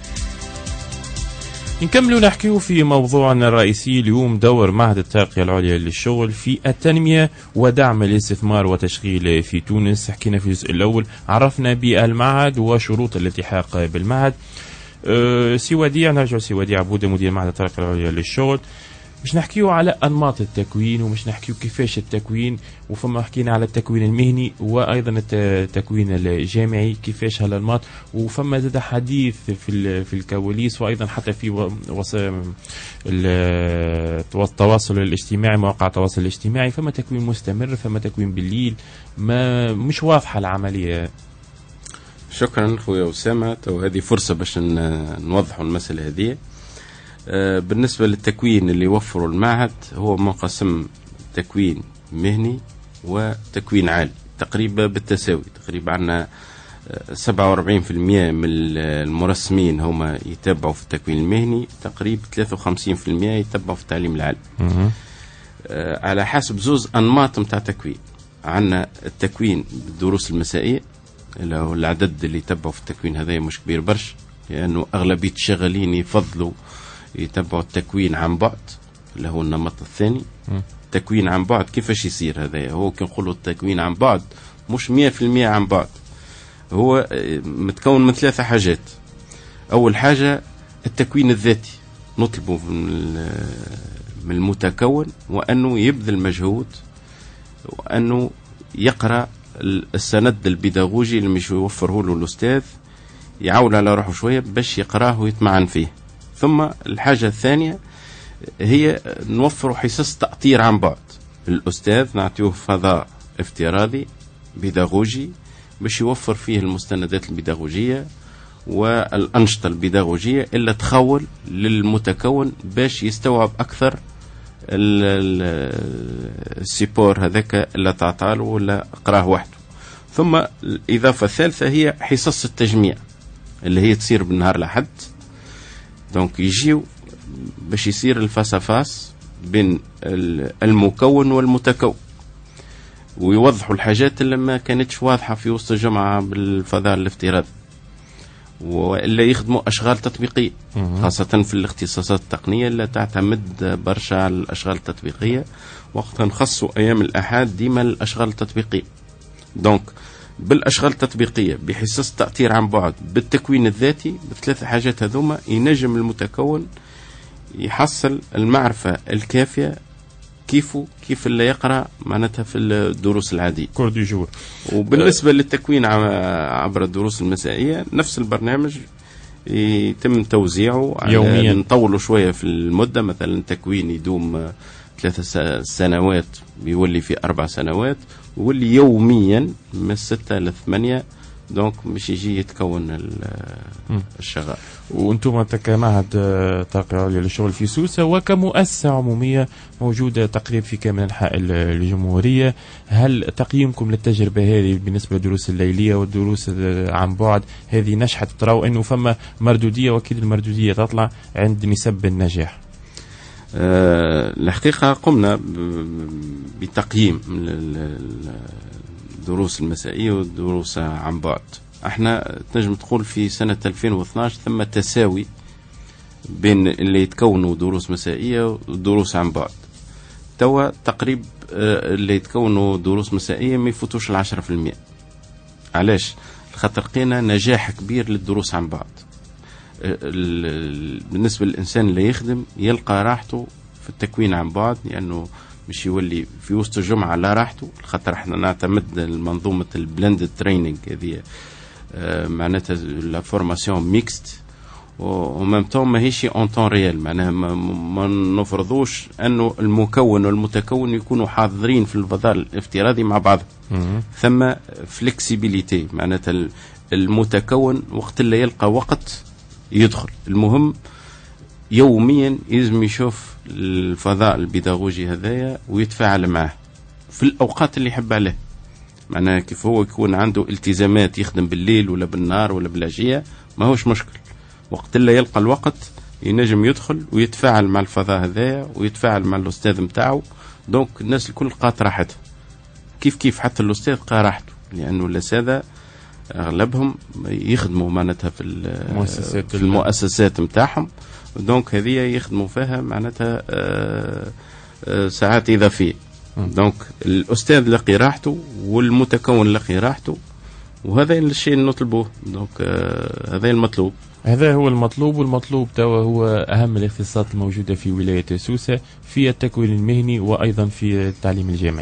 B: نكملوا نحكيو في موضوعنا الرئيسي اليوم دور معهد الترقية العليا للشغل في التنمية ودعم الاستثمار وتشغيل في تونس. حكينا في الجزء الأول عرفنا بالمعهد وشروط الالتحاق بالمعهد. سي وديع نرجع سي وديع عبودة مدير معهد الترقية العليا للشغل مش نحكيو على أنماط التكوين ومش نحكيو كيفاش التكوين وفما حكينا على التكوين المهني وأيضا التكوين الجامعي كيفاش هالأنماط وفما زاد حديث في الكواليس وأيضا حتى في التواصل الاجتماعي مواقع التواصل الاجتماعي فما تكوين مستمر فما تكوين بالليل ما مش واضحة العملية.
N: شكرا خويا أسامة وهذه فرصة باش نوضحوا المسألة هذه. بالنسبة للتكوين اللي يوفره المعهد هو منقسم تكوين مهني وتكوين عالي تقريبا بالتساوي. تقريبا عندنا 47% من المرسمين هم يتبعوا في التكوين المهني تقريبا 53% يتبعوا في التعليم العالي. على حسب زوز أنماط متاع تكوين. عندنا التكوين بالدروس المسائية اللي هو العدد اللي يتبعوا في التكوين هذا مش كبير برش لأنه أغلبية الشغالين يفضلوا يتبعوا التكوين عن بعد اللي هو النمط الثاني. التكوين عن بعد كيفاش يصير هذا؟ هو كي نقولوا التكوين عن بعد مش 100% عن بعد، هو متكون من 3 حاجات. أول حاجة التكوين الذاتي، نطلبه من المتكون وأنه يبذل مجهود وأنه يقرأ السند البيداغوجي اللي مش يوفره له الأستاذ، يعول على روحه شوية باش يقراه ويتمعن فيه. ثم الحاجة الثانية هي نوفر حصص تأطير عن بعد، الأستاذ نعطيه فضاء افتراضي بيداغوجي باش يوفر فيه المستندات البيداغوجية والأنشطة البيداغوجية اللي تخول للمتكون باش يستوعب أكثر السيبور هذاك اللي تعطاله ولا قراه وحده. ثم الإضافة الثالثة هي حصص التجميع اللي هي تصير بالنهار لحد، دونك يجيو باش يصير الفاسافاس بين المكون والمتكون ويوضحوا الحاجات اللي ما كانتش واضحة في وسط الجمعة بالفضاء الافتراضي، وإلا يخدموا أشغال تطبيقية خاصة في الاختصاصات التقنية اللي تعتمد برشا على الأشغال التطبيقية، وقت نخصوا أيام الأحد ديما الأشغال التطبيقية. دونك بالأشغال التطبيقية بحصص تأطير عن بعد بالتكوين الذاتي ب3 حاجات هذوما ينجم المتكون يحصل المعرفة الكافية كيف اللي يقرأ معناتها في الدروس العادية
B: كور دي جور.
N: وبالنسبة للتكوين عبر الدروس المسائية نفس البرنامج يتم توزيعه
B: يوميا،
N: نطوله شوية في المدة، مثلا تكوين يدوم 3 سنوات بيولي في 4 سنوات واللي يوميا من 6 إلى 8، دونك مش يجي يتكون الشغال.
B: وانتم كمعهد ترقية عليا للشغل في سوسة وكمؤسسة عمومية موجودة تقريبا في كامل أنحاء الجمهورية، هل تقييمكم للتجربة هذه بالنسبة للدروس الليلية والدروس عن بعد هذه نجحت؟ تراو أنه فما مردودية، وأكيد المردودية تطلع عند نسب النجاح.
N: الحقيقة قمنا بتقييم الدروس المسائية والدروس عن بعد. احنا تنجم تقول في سنة 2012 ثم تساوي بين اللي يتكونوا دروس مسائية ودروس عن بعد. توا تقريب اللي يتكونوا دروس مسائية ما يفوتوش 10%. علاش؟ خاطر لقينا نجاح كبير للدروس عن بعد. بالنسبة للإنسان اللي يخدم يلقى راحته في التكوين عن بعد، لأنه مش يولي في وسط الجمعة على راحته. خاطر احنا نعتمد منظومة البلندد تريننج هذه، معناتها لا فورماسيون ميكست، ومام طون ماهيش اون طون ريال. معناها ما نفرضوش انه المكون والمتكون يكونوا حاضرين في الفضاء الافتراضي مع بعض. ثم فلكسيبيليتي، معناتها المتكون وقت اللي يلقى وقت يدخل. المهم يوميا لازم يشوف الفضاء البيداغوجي هذايا ويتفاعل معه في الأوقات اللي يحب عليه. معناها كيف هو يكون عنده التزامات يخدم بالليل ولا بالنهار ولا بالعشية ما هوش مشكل، وقت اللي يلقى الوقت ينجم يدخل ويتفاعل مع الفضاء هذايا ويتفاعل مع الأستاذ متاعه. دونك الناس الكل قات راحتها، كيف حتى الأستاذ قا راحته، لأنه الأساتذة أغلبهم يخدموا معناتها في المؤسسات متاعهم. دونك هذه يخدموا فيها معناتها ساعات إضافية. دونك الأستاذ لقي راحته والمتكون لقي راحته، وهذا الشيء اللي نطلبه. دونك هذا المطلوب،
B: هذا هو المطلوب. والمطلوب توا هو أهم الاختصاصات الموجودة في ولاية سوسة في التكوين المهني وأيضا في التعليم الجامعي.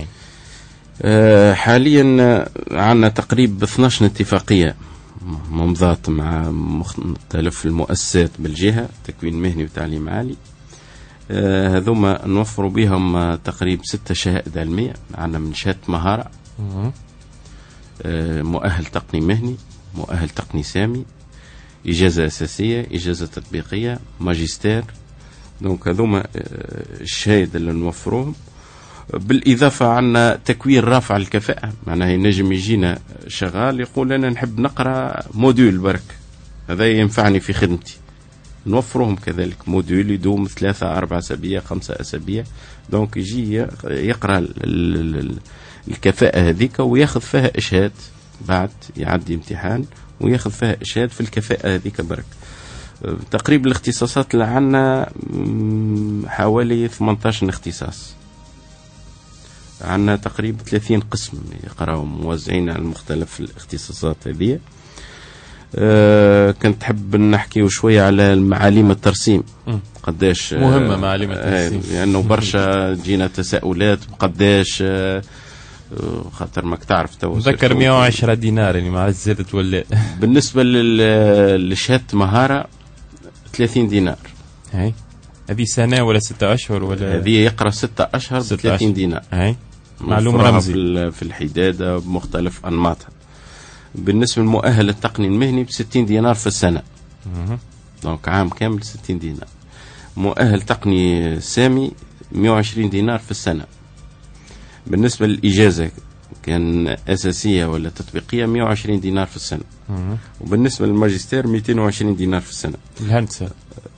N: حاليا عندنا تقريبا 12 اتفاقية ممضات مع مختلف المؤسسات بالجهة، تكوين مهني وتعليم عالي. هذوما نوفروا بهم تقريبا 6 شهائد علمية. عندنا من شهادة مهارة، مؤهل تقني مهني، مؤهل تقني سامي، إجازة أساسية، إجازة تطبيقية، ماجستير. دونك هذوما الشهادة اللي نوفروهم. بالإضافة عنا تكوين رافع الكفاءة، معناها ينجم يجينا شغال يقول أنا نحب نقرأ موديول برك، هذا ينفعني في خدمتي. نوفرهم كذلك موديول يدوم 3-4 أسابيع 5 أسابيع. دونك يجي يقرأ الكفاءة هذيك وياخذ فيها إشهاد، بعد يعدي امتحان وياخذ فيها إشهاد في الكفاءة هذيك برك. تقريبا الاختصاصات اللي عنا حوالي 18 اختصاص. عندنا تقريبا 30 قسم يقراوا موزعين على مختلف الاختصاصات هذه. كنت حب نحكي شوية على معالم الترسيم. قداش
B: مهمة معالم الترسيم،
N: لأنه برشا جينا تساؤلات قداش، خاطر ماك تعرف تو
B: ذكر 110 دينار يعني مع زادت ولا.
N: بالنسبة لشهادة مهارة 30 دينار.
B: هذه سنة ولا 6 أشهر ولا؟
N: هذه يقرأ 6 أشهر ب30 دينار.
B: معلوم رمزي
N: في الحدادة بمختلف أنماطها. بالنسبة للمؤهل التقني المهني ب60 دينار في السنة. دونك عام كامل 60 دينار. مؤهل تقني سامي 120 دينار في السنة. بالنسبة للإجازة كان أساسية ولا تطبيقية 120 دينار في السنة. وبالنسبة للماجستير 220 دينار في السنة.
B: الهندسة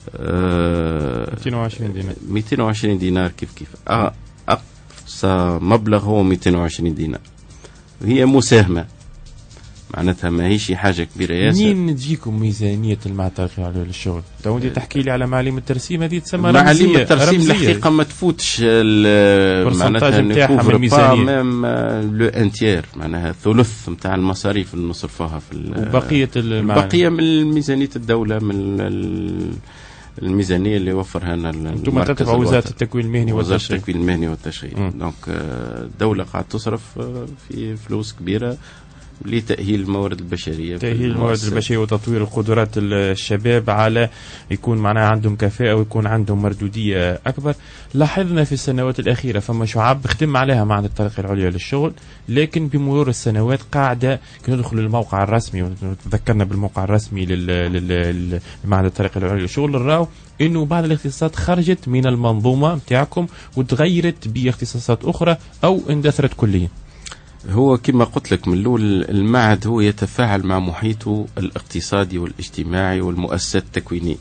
B: 220 دينار.
N: 220 دينار كيف أقصى مبلغ هو 220 دينار. هي مساهمة، معناتها ما هيش حاجة كبيرة ياسر.
B: منين تجيكم ميزانية المعهد الترقية العليا للشغل؟ تو انت تحكي لي على معالم الترسيم، هذه تسمى
N: معالم الترسيم الحقيقة ما تفوتش معناتها
B: نتاعها من الميزانية
N: لو انتير، معناها ثلث نتاع المصاريف اللي نصرفوها في
B: البقية
N: من ميزانية الدولة، من الميزانية اللي وفرها لنا
B: انتم تتبعوا وزارة التكوين المهني والتشغيل.
N: وزارة التكوين المهني والتشغيل. دونك الدولة قاعد تصرف في فلوس كبيرة لتأهيل الموارد البشرية،
B: تأهيل الموارد البشرية وتطوير القدرات الشباب على يكون معناها عندهم كفاءة ويكون عندهم مردودية أكبر. لاحظنا في السنوات الأخيرة فما شعاب بختم عليها معهد الترقية العليا للشغل، لكن بمرور السنوات قاعدة ندخل الموقع الرسمي وتذكرنا بالموقع الرسمي لمعهد الترقية العليا للشغل، نراو إنه بعض الاختصاصات خرجت من المنظومة متاعكم وتغيرت باختصاصات أخرى أو اندثرت كليا.
N: هو كما قلت لك من الأول، المعهد هو يتفاعل مع محيطه الاقتصادي والاجتماعي والمؤسسات التكوينية.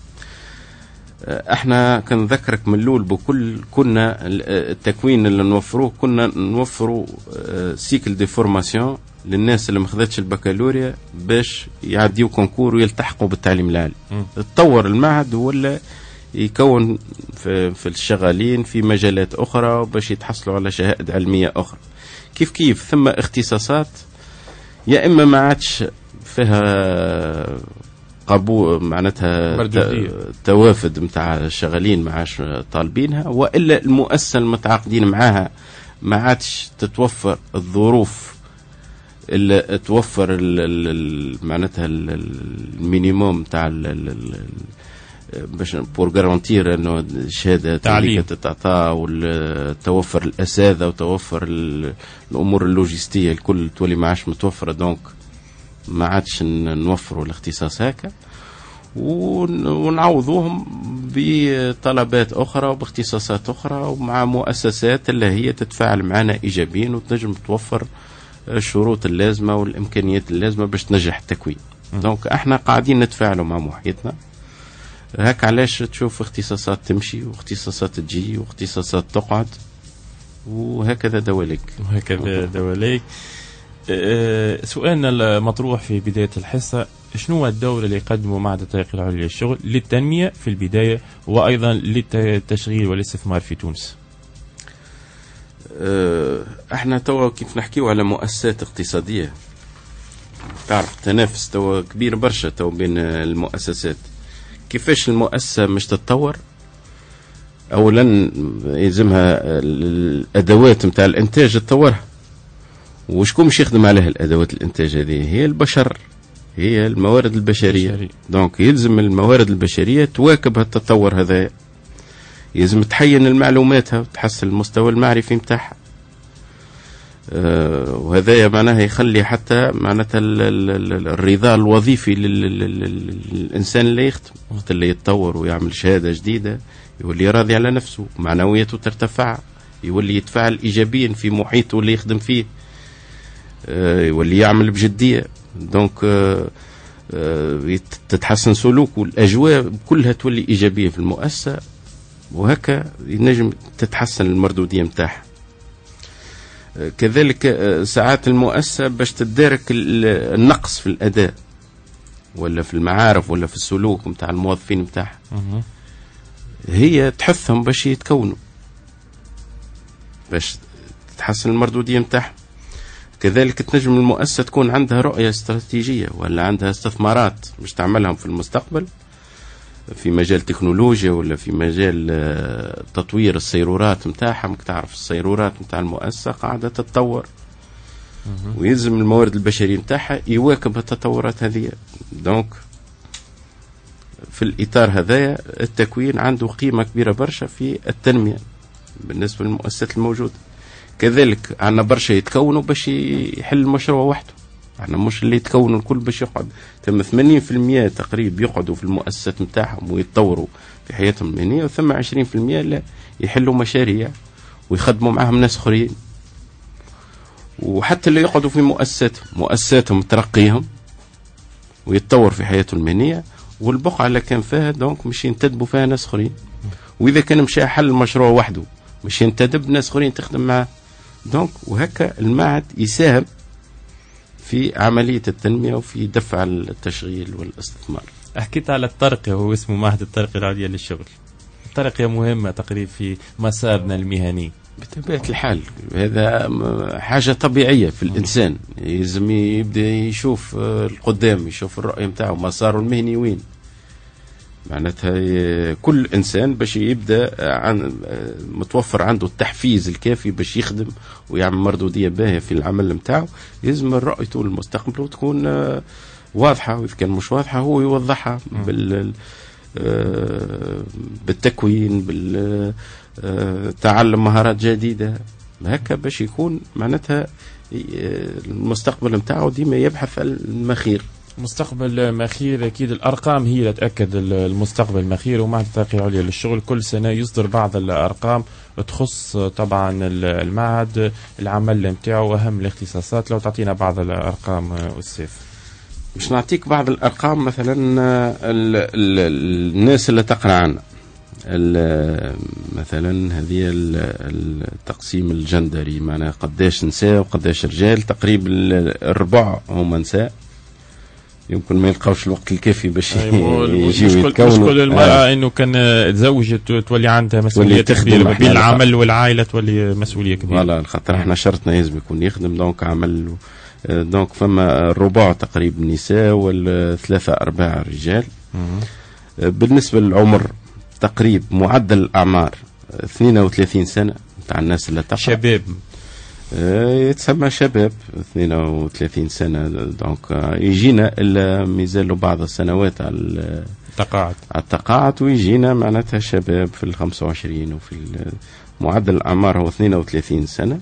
N: احنا كنذكرك من الأول كنا التكوين اللي نوفروه، كنا نوفروا سيكل دي فورماسيون للناس اللي ما خذتش البكالوريا باش يعديوا كونكور ويلتحقوا بالتعليم العالي. تطور المعهد ولا يكون في الشغالين في مجالات أخرى باش يتحصلوا على شهادة علمية أخرى. كيف ثم اختصاصات يا إما ما عادش فيها قبول معناتها توافد متاع الشغالين ما عادش طالبينها، وإلا المؤسسة المتعاقدين معها ما عادش تتوفر الظروف اللي توفر معناتها المينيموم تاع باش بور غارانتير انه الشهاده تعليم تتعطى وتوفر الاساتذه وتوفر الامور اللوجستيه الكل تولي ما عادش متوفره. دونك ما عادش نوفروا الاختصاص هكا ونعوضوهم بطلبات اخرى وباختصاصات اخرى ومع مؤسسات اللي هي تتفاعل معنا ايجابيا وتنجم توفر الشروط اللازمه والامكانيات اللازمه باش تنجح التكوين. دونك احنا قاعدين نتفاعلوا مع محيطنا هاك. علاش تشوف اختصاصات تمشي واختصاصات تجي واختصاصات تقعد وهكذا دواليك.
B: سؤالنا المطروح في بداية الحصة، شنو هو الدور اللي يقدمه معهد الطريق العليا للشغل للتنمية في البداية وأيضا للتشغيل والاستثمار في تونس؟
N: احنا توا كيف نحكيو على مؤسسات اقتصادية، تعرف تنافس توا كبير برشا توا بين المؤسسات. كيفاش المؤسسة مش تتطور؟ أولا يلزمها الأدوات متاع الإنتاج تطورها، وشكون مش يخدم عليها الأدوات الإنتاج هذه؟ هي البشر، هي الموارد البشرية. دونك يلزم الموارد البشرية تواكب التطور هذا، يلزم تحين المعلوماتها وتحسن المستوى المعرفي متاعها. وهذا معناها يخلي حتى معناتها الرضا الوظيفي للإنسان اللي يخدم وقت اللي يتطور ويعمل شهادة جديدة يولي راضي على نفسه، معنوياته ترتفع، يولي يتفاعل إيجابيا في محيطه اللي يخدم فيه، يولي يعمل بجدية. دونك تتحسن سلوكه، الأجواء كلها تولي إيجابية في المؤسسة، وهكا ينجم تتحسن المردودية متاعها. كذلك ساعات المؤسسة باش تدارك النقص في الأداء ولا في المعارف ولا في السلوك متاع الموظفين متاعها، هي تحثهم باش يتكونوا باش تتحسن المردودية متاعها. كذلك تنجم المؤسسة تكون عندها رؤية استراتيجية ولا عندها استثمارات باش تعملهم في المستقبل في مجال تكنولوجيا ولا في مجال تطوير السيرورات متاعها. مك تعرف السيرورات متاع المؤسسة قاعدة تتطور، ويلزم الموارد البشرية متاعها يواكب التطورات هذه. دونك في الإطار هذا التكوين عنده قيمة كبيرة برشا في التنمية بالنسبة للمؤسسات الموجودة. كذلك عندنا برشا يتكونوا باش يحل المشروع وحده، احنا مش اللي يتكونوا الكل باش يقعد. تم 80% تقريبا يقعدوا في المؤسسات متاعهم ويتطوروا في حياتهم المهنية، وثم 20% لا يحلوا مشاريع ويخدموا معهم ناس اخرين. وحتى اللي يقعدوا في مؤسساتهم ترقيهم ويتطور في حياته المهنية، والبقعة اللي كان فيها دونك مش ينتدبوا فيها ناس اخرين. واذا كان مشى حل المشروع وحده مش ينتدب ناس اخرين تخدم معاه. دونك وهكا المعهد يساهم في عملية التنمية وفي دفع التشغيل والاستثمار.
B: حكيت على الترقية، هو اسمه معهد الترقية العليا للشغل. الترقية مهمة تقريبا في مسارنا المهني
N: بطبيعة الحال، هذا حاجة طبيعية في الإنسان. يلزم يبدأ يشوف القدام، يشوف الرؤية متاعه مساره المهني وين. معناتها كل إنسان باش يبدأ متوفر عنده التحفيز الكافي باش يخدم ويعمل مردودية باهية في العمل متاعه. يلزم رؤيته للمستقبل وتكون واضحة، وإذا كان مش واضحة هو يوضحها بالتكوين، بالتعلم مهارات جديدة، هكا باش يكون معناتها المستقبل متاعه ديما يبحث المخير.
B: مستقبل مخير، أكيد الأرقام هي اللي تأكد المستقبل مخير. ومعهد الترقية العليا للشغل كل سنة يصدر بعض الأرقام تخص طبعا المعهد، العمل متاعه وأهم الاختصاصات. لو تعطينا بعض الأرقام والسيف.
N: مش نعطيك بعض الأرقام، مثلا الناس اللي تقرأ عنا مثلا هذه التقسيم الجندري، معناها قداش نساء وقداش رجال. تقريبا الربع هم نساء يمكن ما يلقاوش الوقت الكافي باش
B: يجيو يتكونوا. مش كل المرأة انه كان تزوجت تولي عندها مسؤولية كبيرة بين العمل والعائلة، تولي مسؤولية كبيرة.
N: فوالا خاطر احنا شرطنا لازم يكون يخدم، دونك عمل دونك فما الربع تقريبا نساء والثلاثة أرباع رجال. بالنسبة للعمر تقريب معدل الأعمار 32 سنة تاع الناس اللي تقع
B: شباب،
N: يتسمى شباب 32 سنة. دونك يجينا إلا مازالوا بعض السنوات على التقاعد ويجينا معناتها شباب في 25 وفي معدل الأعمار هو 32 سنة.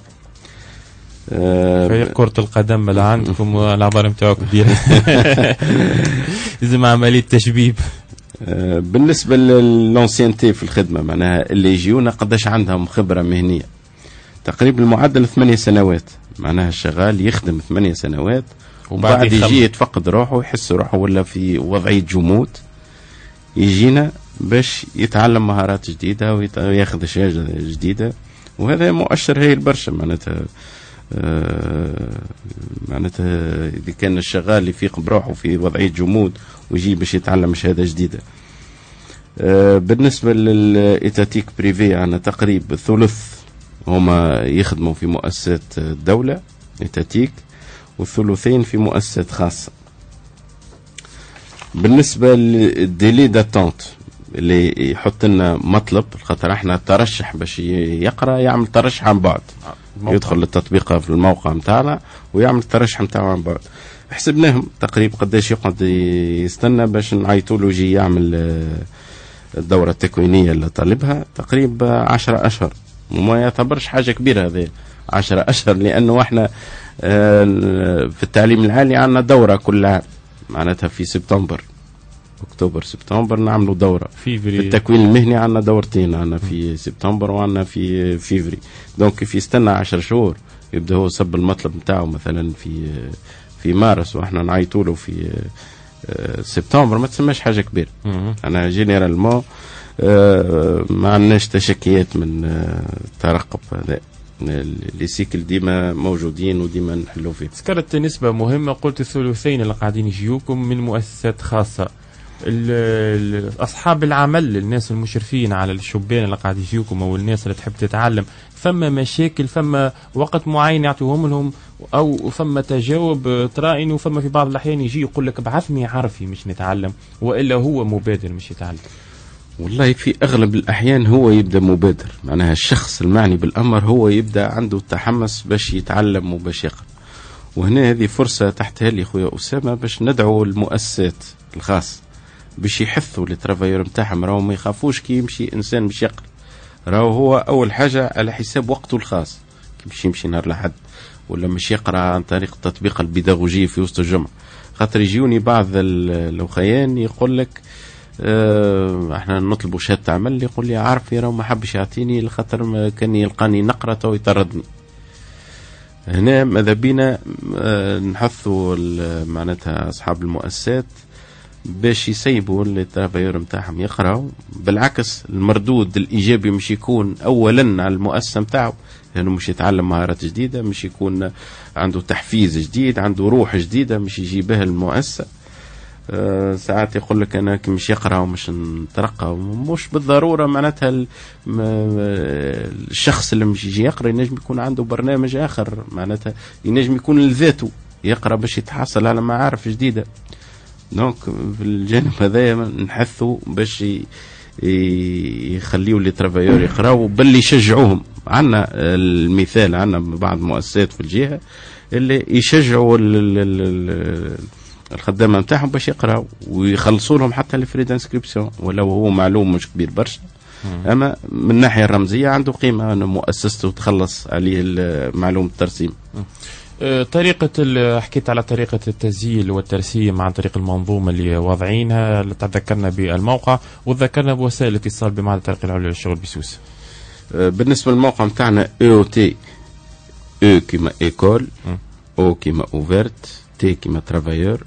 B: فريق كرة القدم اللي عندكم العبارة متاعو كبيرة لازم عملية تشبيب.
N: بالنسبة للانسيانتي في الخدمة معناها اللي يجيونا قداش عندهم خبرة مهنية، تقريبا المعدل 8 سنوات، معناها الشغال يخدم 8 سنوات وبعد يجي يتفقد روحه ويحس روحه ولا في وضعية جمود، يجينا باش يتعلم مهارات جديدة وياخذ أشياء جديدة، وهذا مؤشر هايل برشا. معناتها إذا كان الشغال يفيق بروحه في وضعية جمود ويجي باش يتعلم شهادة جديدة. بالنسبة للإيتاتيك بريفي عنا تقريبا الثلث هما يخدموا في مؤسسات الدولة إيتاتيك والثلثين في مؤسسات خاصة. بالنسبة للديلي داتونت اللي يحط لنا مطلب، خاطر احنا الترشح باش يقرأ يعمل ترشح عن بعد، يدخل التطبيق في الموقع متاعنا ويعمل الترشح متاعه عن بعد. حسبناهم تقريبا قداش يقعد يستنى باش نعيطوا له يجي يعمل الدورة التكوينية اللي طالبها، تقريبا 10 أشهر، وما يعتبرش حاجة كبيرة هذه 10 أشهر، لأنه احنا في التعليم العالي عندنا دورة كل عام، معناتها في سبتمبر أكتوبر سبتمبر نعملوا دورة. في التكوين المهني عندنا دورتين، عندنا في سبتمبر وعندنا في فيفري. دونك في يستنى 10 شهور يبدأ هو صب المطلب متاعه مثلا في مارس وإحنا نعيطوا له في سبتمبر، ما تسماش حاجة كبيرة. أنا جينيرالمون ما عندناش تشكيات من الترقب هذا، السيكل ديما موجودين وديما نحلوا فيه.
B: ذكرت نسبة مهمة، قلت الثلثين اللي قاعدين يجيوكم من مؤسسات خاصة. أصحاب العمل، الناس المشرفين على الشبان اللي قاعد يجيوكم أو الناس اللي تحب تتعلم، فما مشاكل، فما وقت معين يعطوهم لهم، أو فما تجاوب طرائن، وفما في بعض الأحيان يجي يقول لك ابعثني عرفي مش نتعلم، وإلا هو مبادر مش يتعلم.
N: والله في أغلب الأحيان هو يبدأ مبادر، معناها الشخص المعني بالأمر هو يبدأ عنده تحمس باش يتعلم وباش يقرأ. وهنا هذه فرصة تحتها لي خويا أسامة باش ندعو المؤسسات الخاص باش يحثوا الترافايور متاعهم، راهو ما يخافوش كي يمشي إنسان باش يقرأ، راهو هو أول حاجة على حساب وقته الخاص، كي باش يمشي نهار لحد ولا مش يقرأ عن طريق التطبيق البيداغوجي في وسط الجمعة. خاطر يجيوني بعض الأخيان يقول لك احنا نطلبوا شهادة عمل، يقول لي عارف يا ما حبش يعطيني لخاطر كان يلقاني نقرأ تو يطردني. هنا ماذا بينا نحثوا معناتها أصحاب المؤسسات باش يسيبوا الترافايور متاعهم يقرأوا. بالعكس المردود الإيجابي مش يكون أولا على المؤسسة متاعه، لأنه مش يتعلم مهارات جديدة، مش يكون عنده تحفيز جديد، عنده روح جديدة مش يجيبها المؤسسة. ساعات يقول لك أنا مش يقرأ ومش نترقى، مش بالضرورة معناتها الشخص اللي مش يجي يقرأ ينجم يكون عنده برنامج آخر، معناتها ينجم يكون لذاته يقرأ باش يتحصل على معارف جديدة. دونك في الجانب هذا نحثوا باش يخليوا لي ترافايور يقراوا، بل يشجعوهم. عندنا المثال، عندنا بعض المؤسسات في الجهة اللي يشجعوا الخدامة متاعهم باش يقراوا ويخلصوا لهم حتى الفريد انسكريبسيون، ولو هو معلوم مش كبير برشا، اما من الناحية الرمزية عنده قيمة أن مؤسسته تخلص عليه معلوم الترسيم.
B: طريقة حكيت على طريقة التسجيل والترسيم عن طريق المنظومة اللي واضعينها، اللي تذكرنا بالموقع وتذكرنا بوسائل الاتصال بمعهد الترقية العليا للشغل بسوس.
N: بالنسبة للموقع متاعنا EOT، E كيما إيكول، O كيما أوفرت، T كيما ترافايور،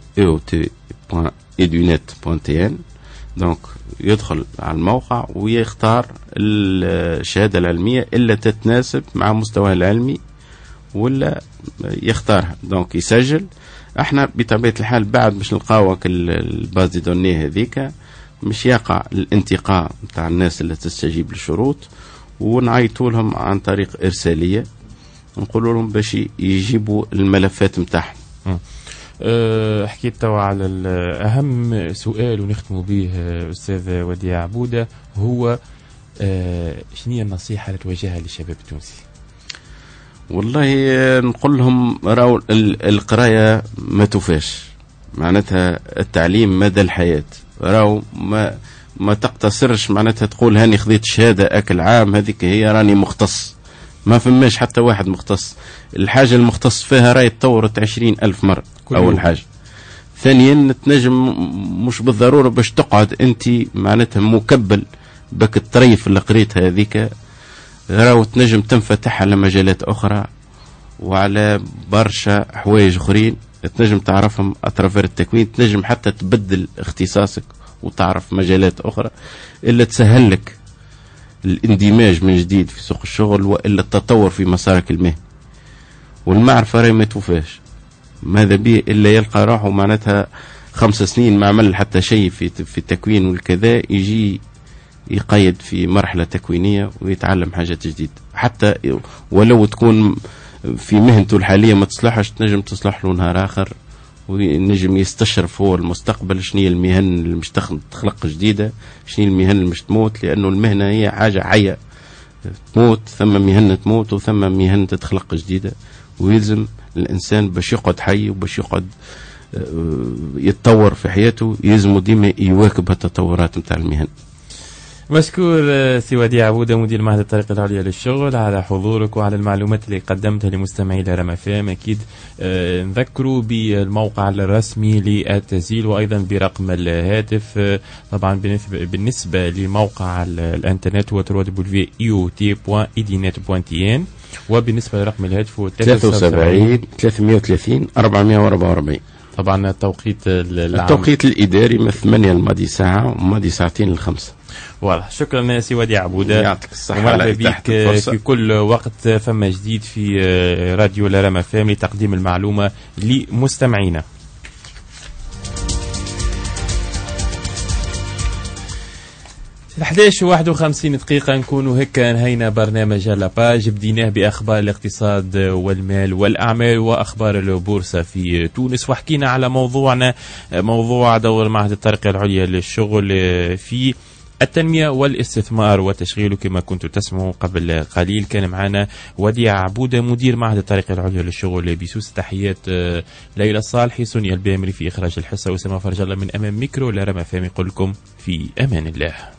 N: eot.edunet.tn. دونك يدخل على الموقع ويختار الشهادة العلمية اللي تتناسب مع مستواه العلمي ولا يختارها. دونك يسجل احنا بطبيعة الحال بعد مش نلقاوك البازي دوني هذيك مش يقع الانتقاء بتاع الناس اللي تستجيب للشروط، ونعيطوا لهم عن طريق إرسالية نقولوا لهم باش يجيبوا الملفات متاعهم.
B: حكيت توا على أهم سؤال ونختموا به أستاذ وديع عبودة، هو شنو النصيحة اللي توجهها للشباب التونسي؟
N: والله نقول لهم راو القراية ما توفاش، معناتها التعليم مدى الحياة، راو ما تقتصرش معناتها تقول هاني خذيت شهادة أكل عام هذيك هي راني مختص، ما فماش حتى واحد مختص. الحاجة المختص فيها راي تطورت 20,000 مرة أول حاجة. ثانيا تنجم مش بالضرورة باش تقعد أنت معناتها مكبل بك الطريف اللي قريتها هذيك، راو تنجم تنفتح على مجالات أخرى وعلى برشا حوايج أخرين تنجم تعرفهم أطرافير التكوين، تنجم حتى تبدل اختصاصك وتعرف مجالات أخرى إلا تسهل لك الاندماج من جديد في سوق الشغل وإلا التطور في مسارك المهني. والمعرفة راهي ما توفاش، ماذا به إلا يلقى روحه معناتها 5 سنين ما عمل حتى شيء في التكوين والكذا، يجي يقيد في مرحلة تكوينية ويتعلم حاجات جديدة، حتى ولو تكون في مهنته الحالية ما تصلحش تنجم تصلح له نهار آخر، ونجم يستشرف هو المستقبل شنو المهن اللي مش تخلق جديدة، شنو المهن اللي مش تموت، لأنه المهنة هي حاجة عية تموت، ثم مهنة تموت وثم مهنة تخلق جديدة، ويلزم الإنسان باش يقعد حي وباش يقعد يتطور في حياته يلزمه ديما يواكب التطورات متاع المهن.
B: مشكور سي وديع عبودة مدير معهد الطريقة العليا للشغل على حضورك وعلى المعلومات اللي قدمتها لمستمعي رما فام. أكيد نذكروا بالموقع الرسمي للتسجيل وأيضا برقم الهاتف. طبعا بالنسبة لموقع الانترنت هو www.iot.edinet.tn، وبالنسبة لرقم الهاتف هو
N: 73 330 444.
B: طبعا التوقيت
N: الإداري من 8 الماضي ساعة وماضي ساعتين ل5.
B: واضح. شكرا سي وديع عبودة،
N: يعطيك الصحة.
B: ومرحبا بك في كل وقت فما جديد في راديو رما فام لتقديم المعلومة لمستمعينا. في 11:51 دقيقة نكونوا هكا انهينا برنامج لاباج، بديناه بأخبار الاقتصاد والمال والأعمال وأخبار البورصة في تونس، وحكينا على موضوعنا موضوع دور معهد الطريقة العليا للشغل في التنمية والاستثمار والتشغيل. كما كنتوا تسمعوا قبل قليل كان معنا وديع عبودة مدير معهد الطريقة العليا للشغل بسوس. تحيات ليلى الصالحي، سونيا البامري في إخراج الحصة، وسام فرج الله من أمام ميكرو رما فام. يقول لكم في أمان الله.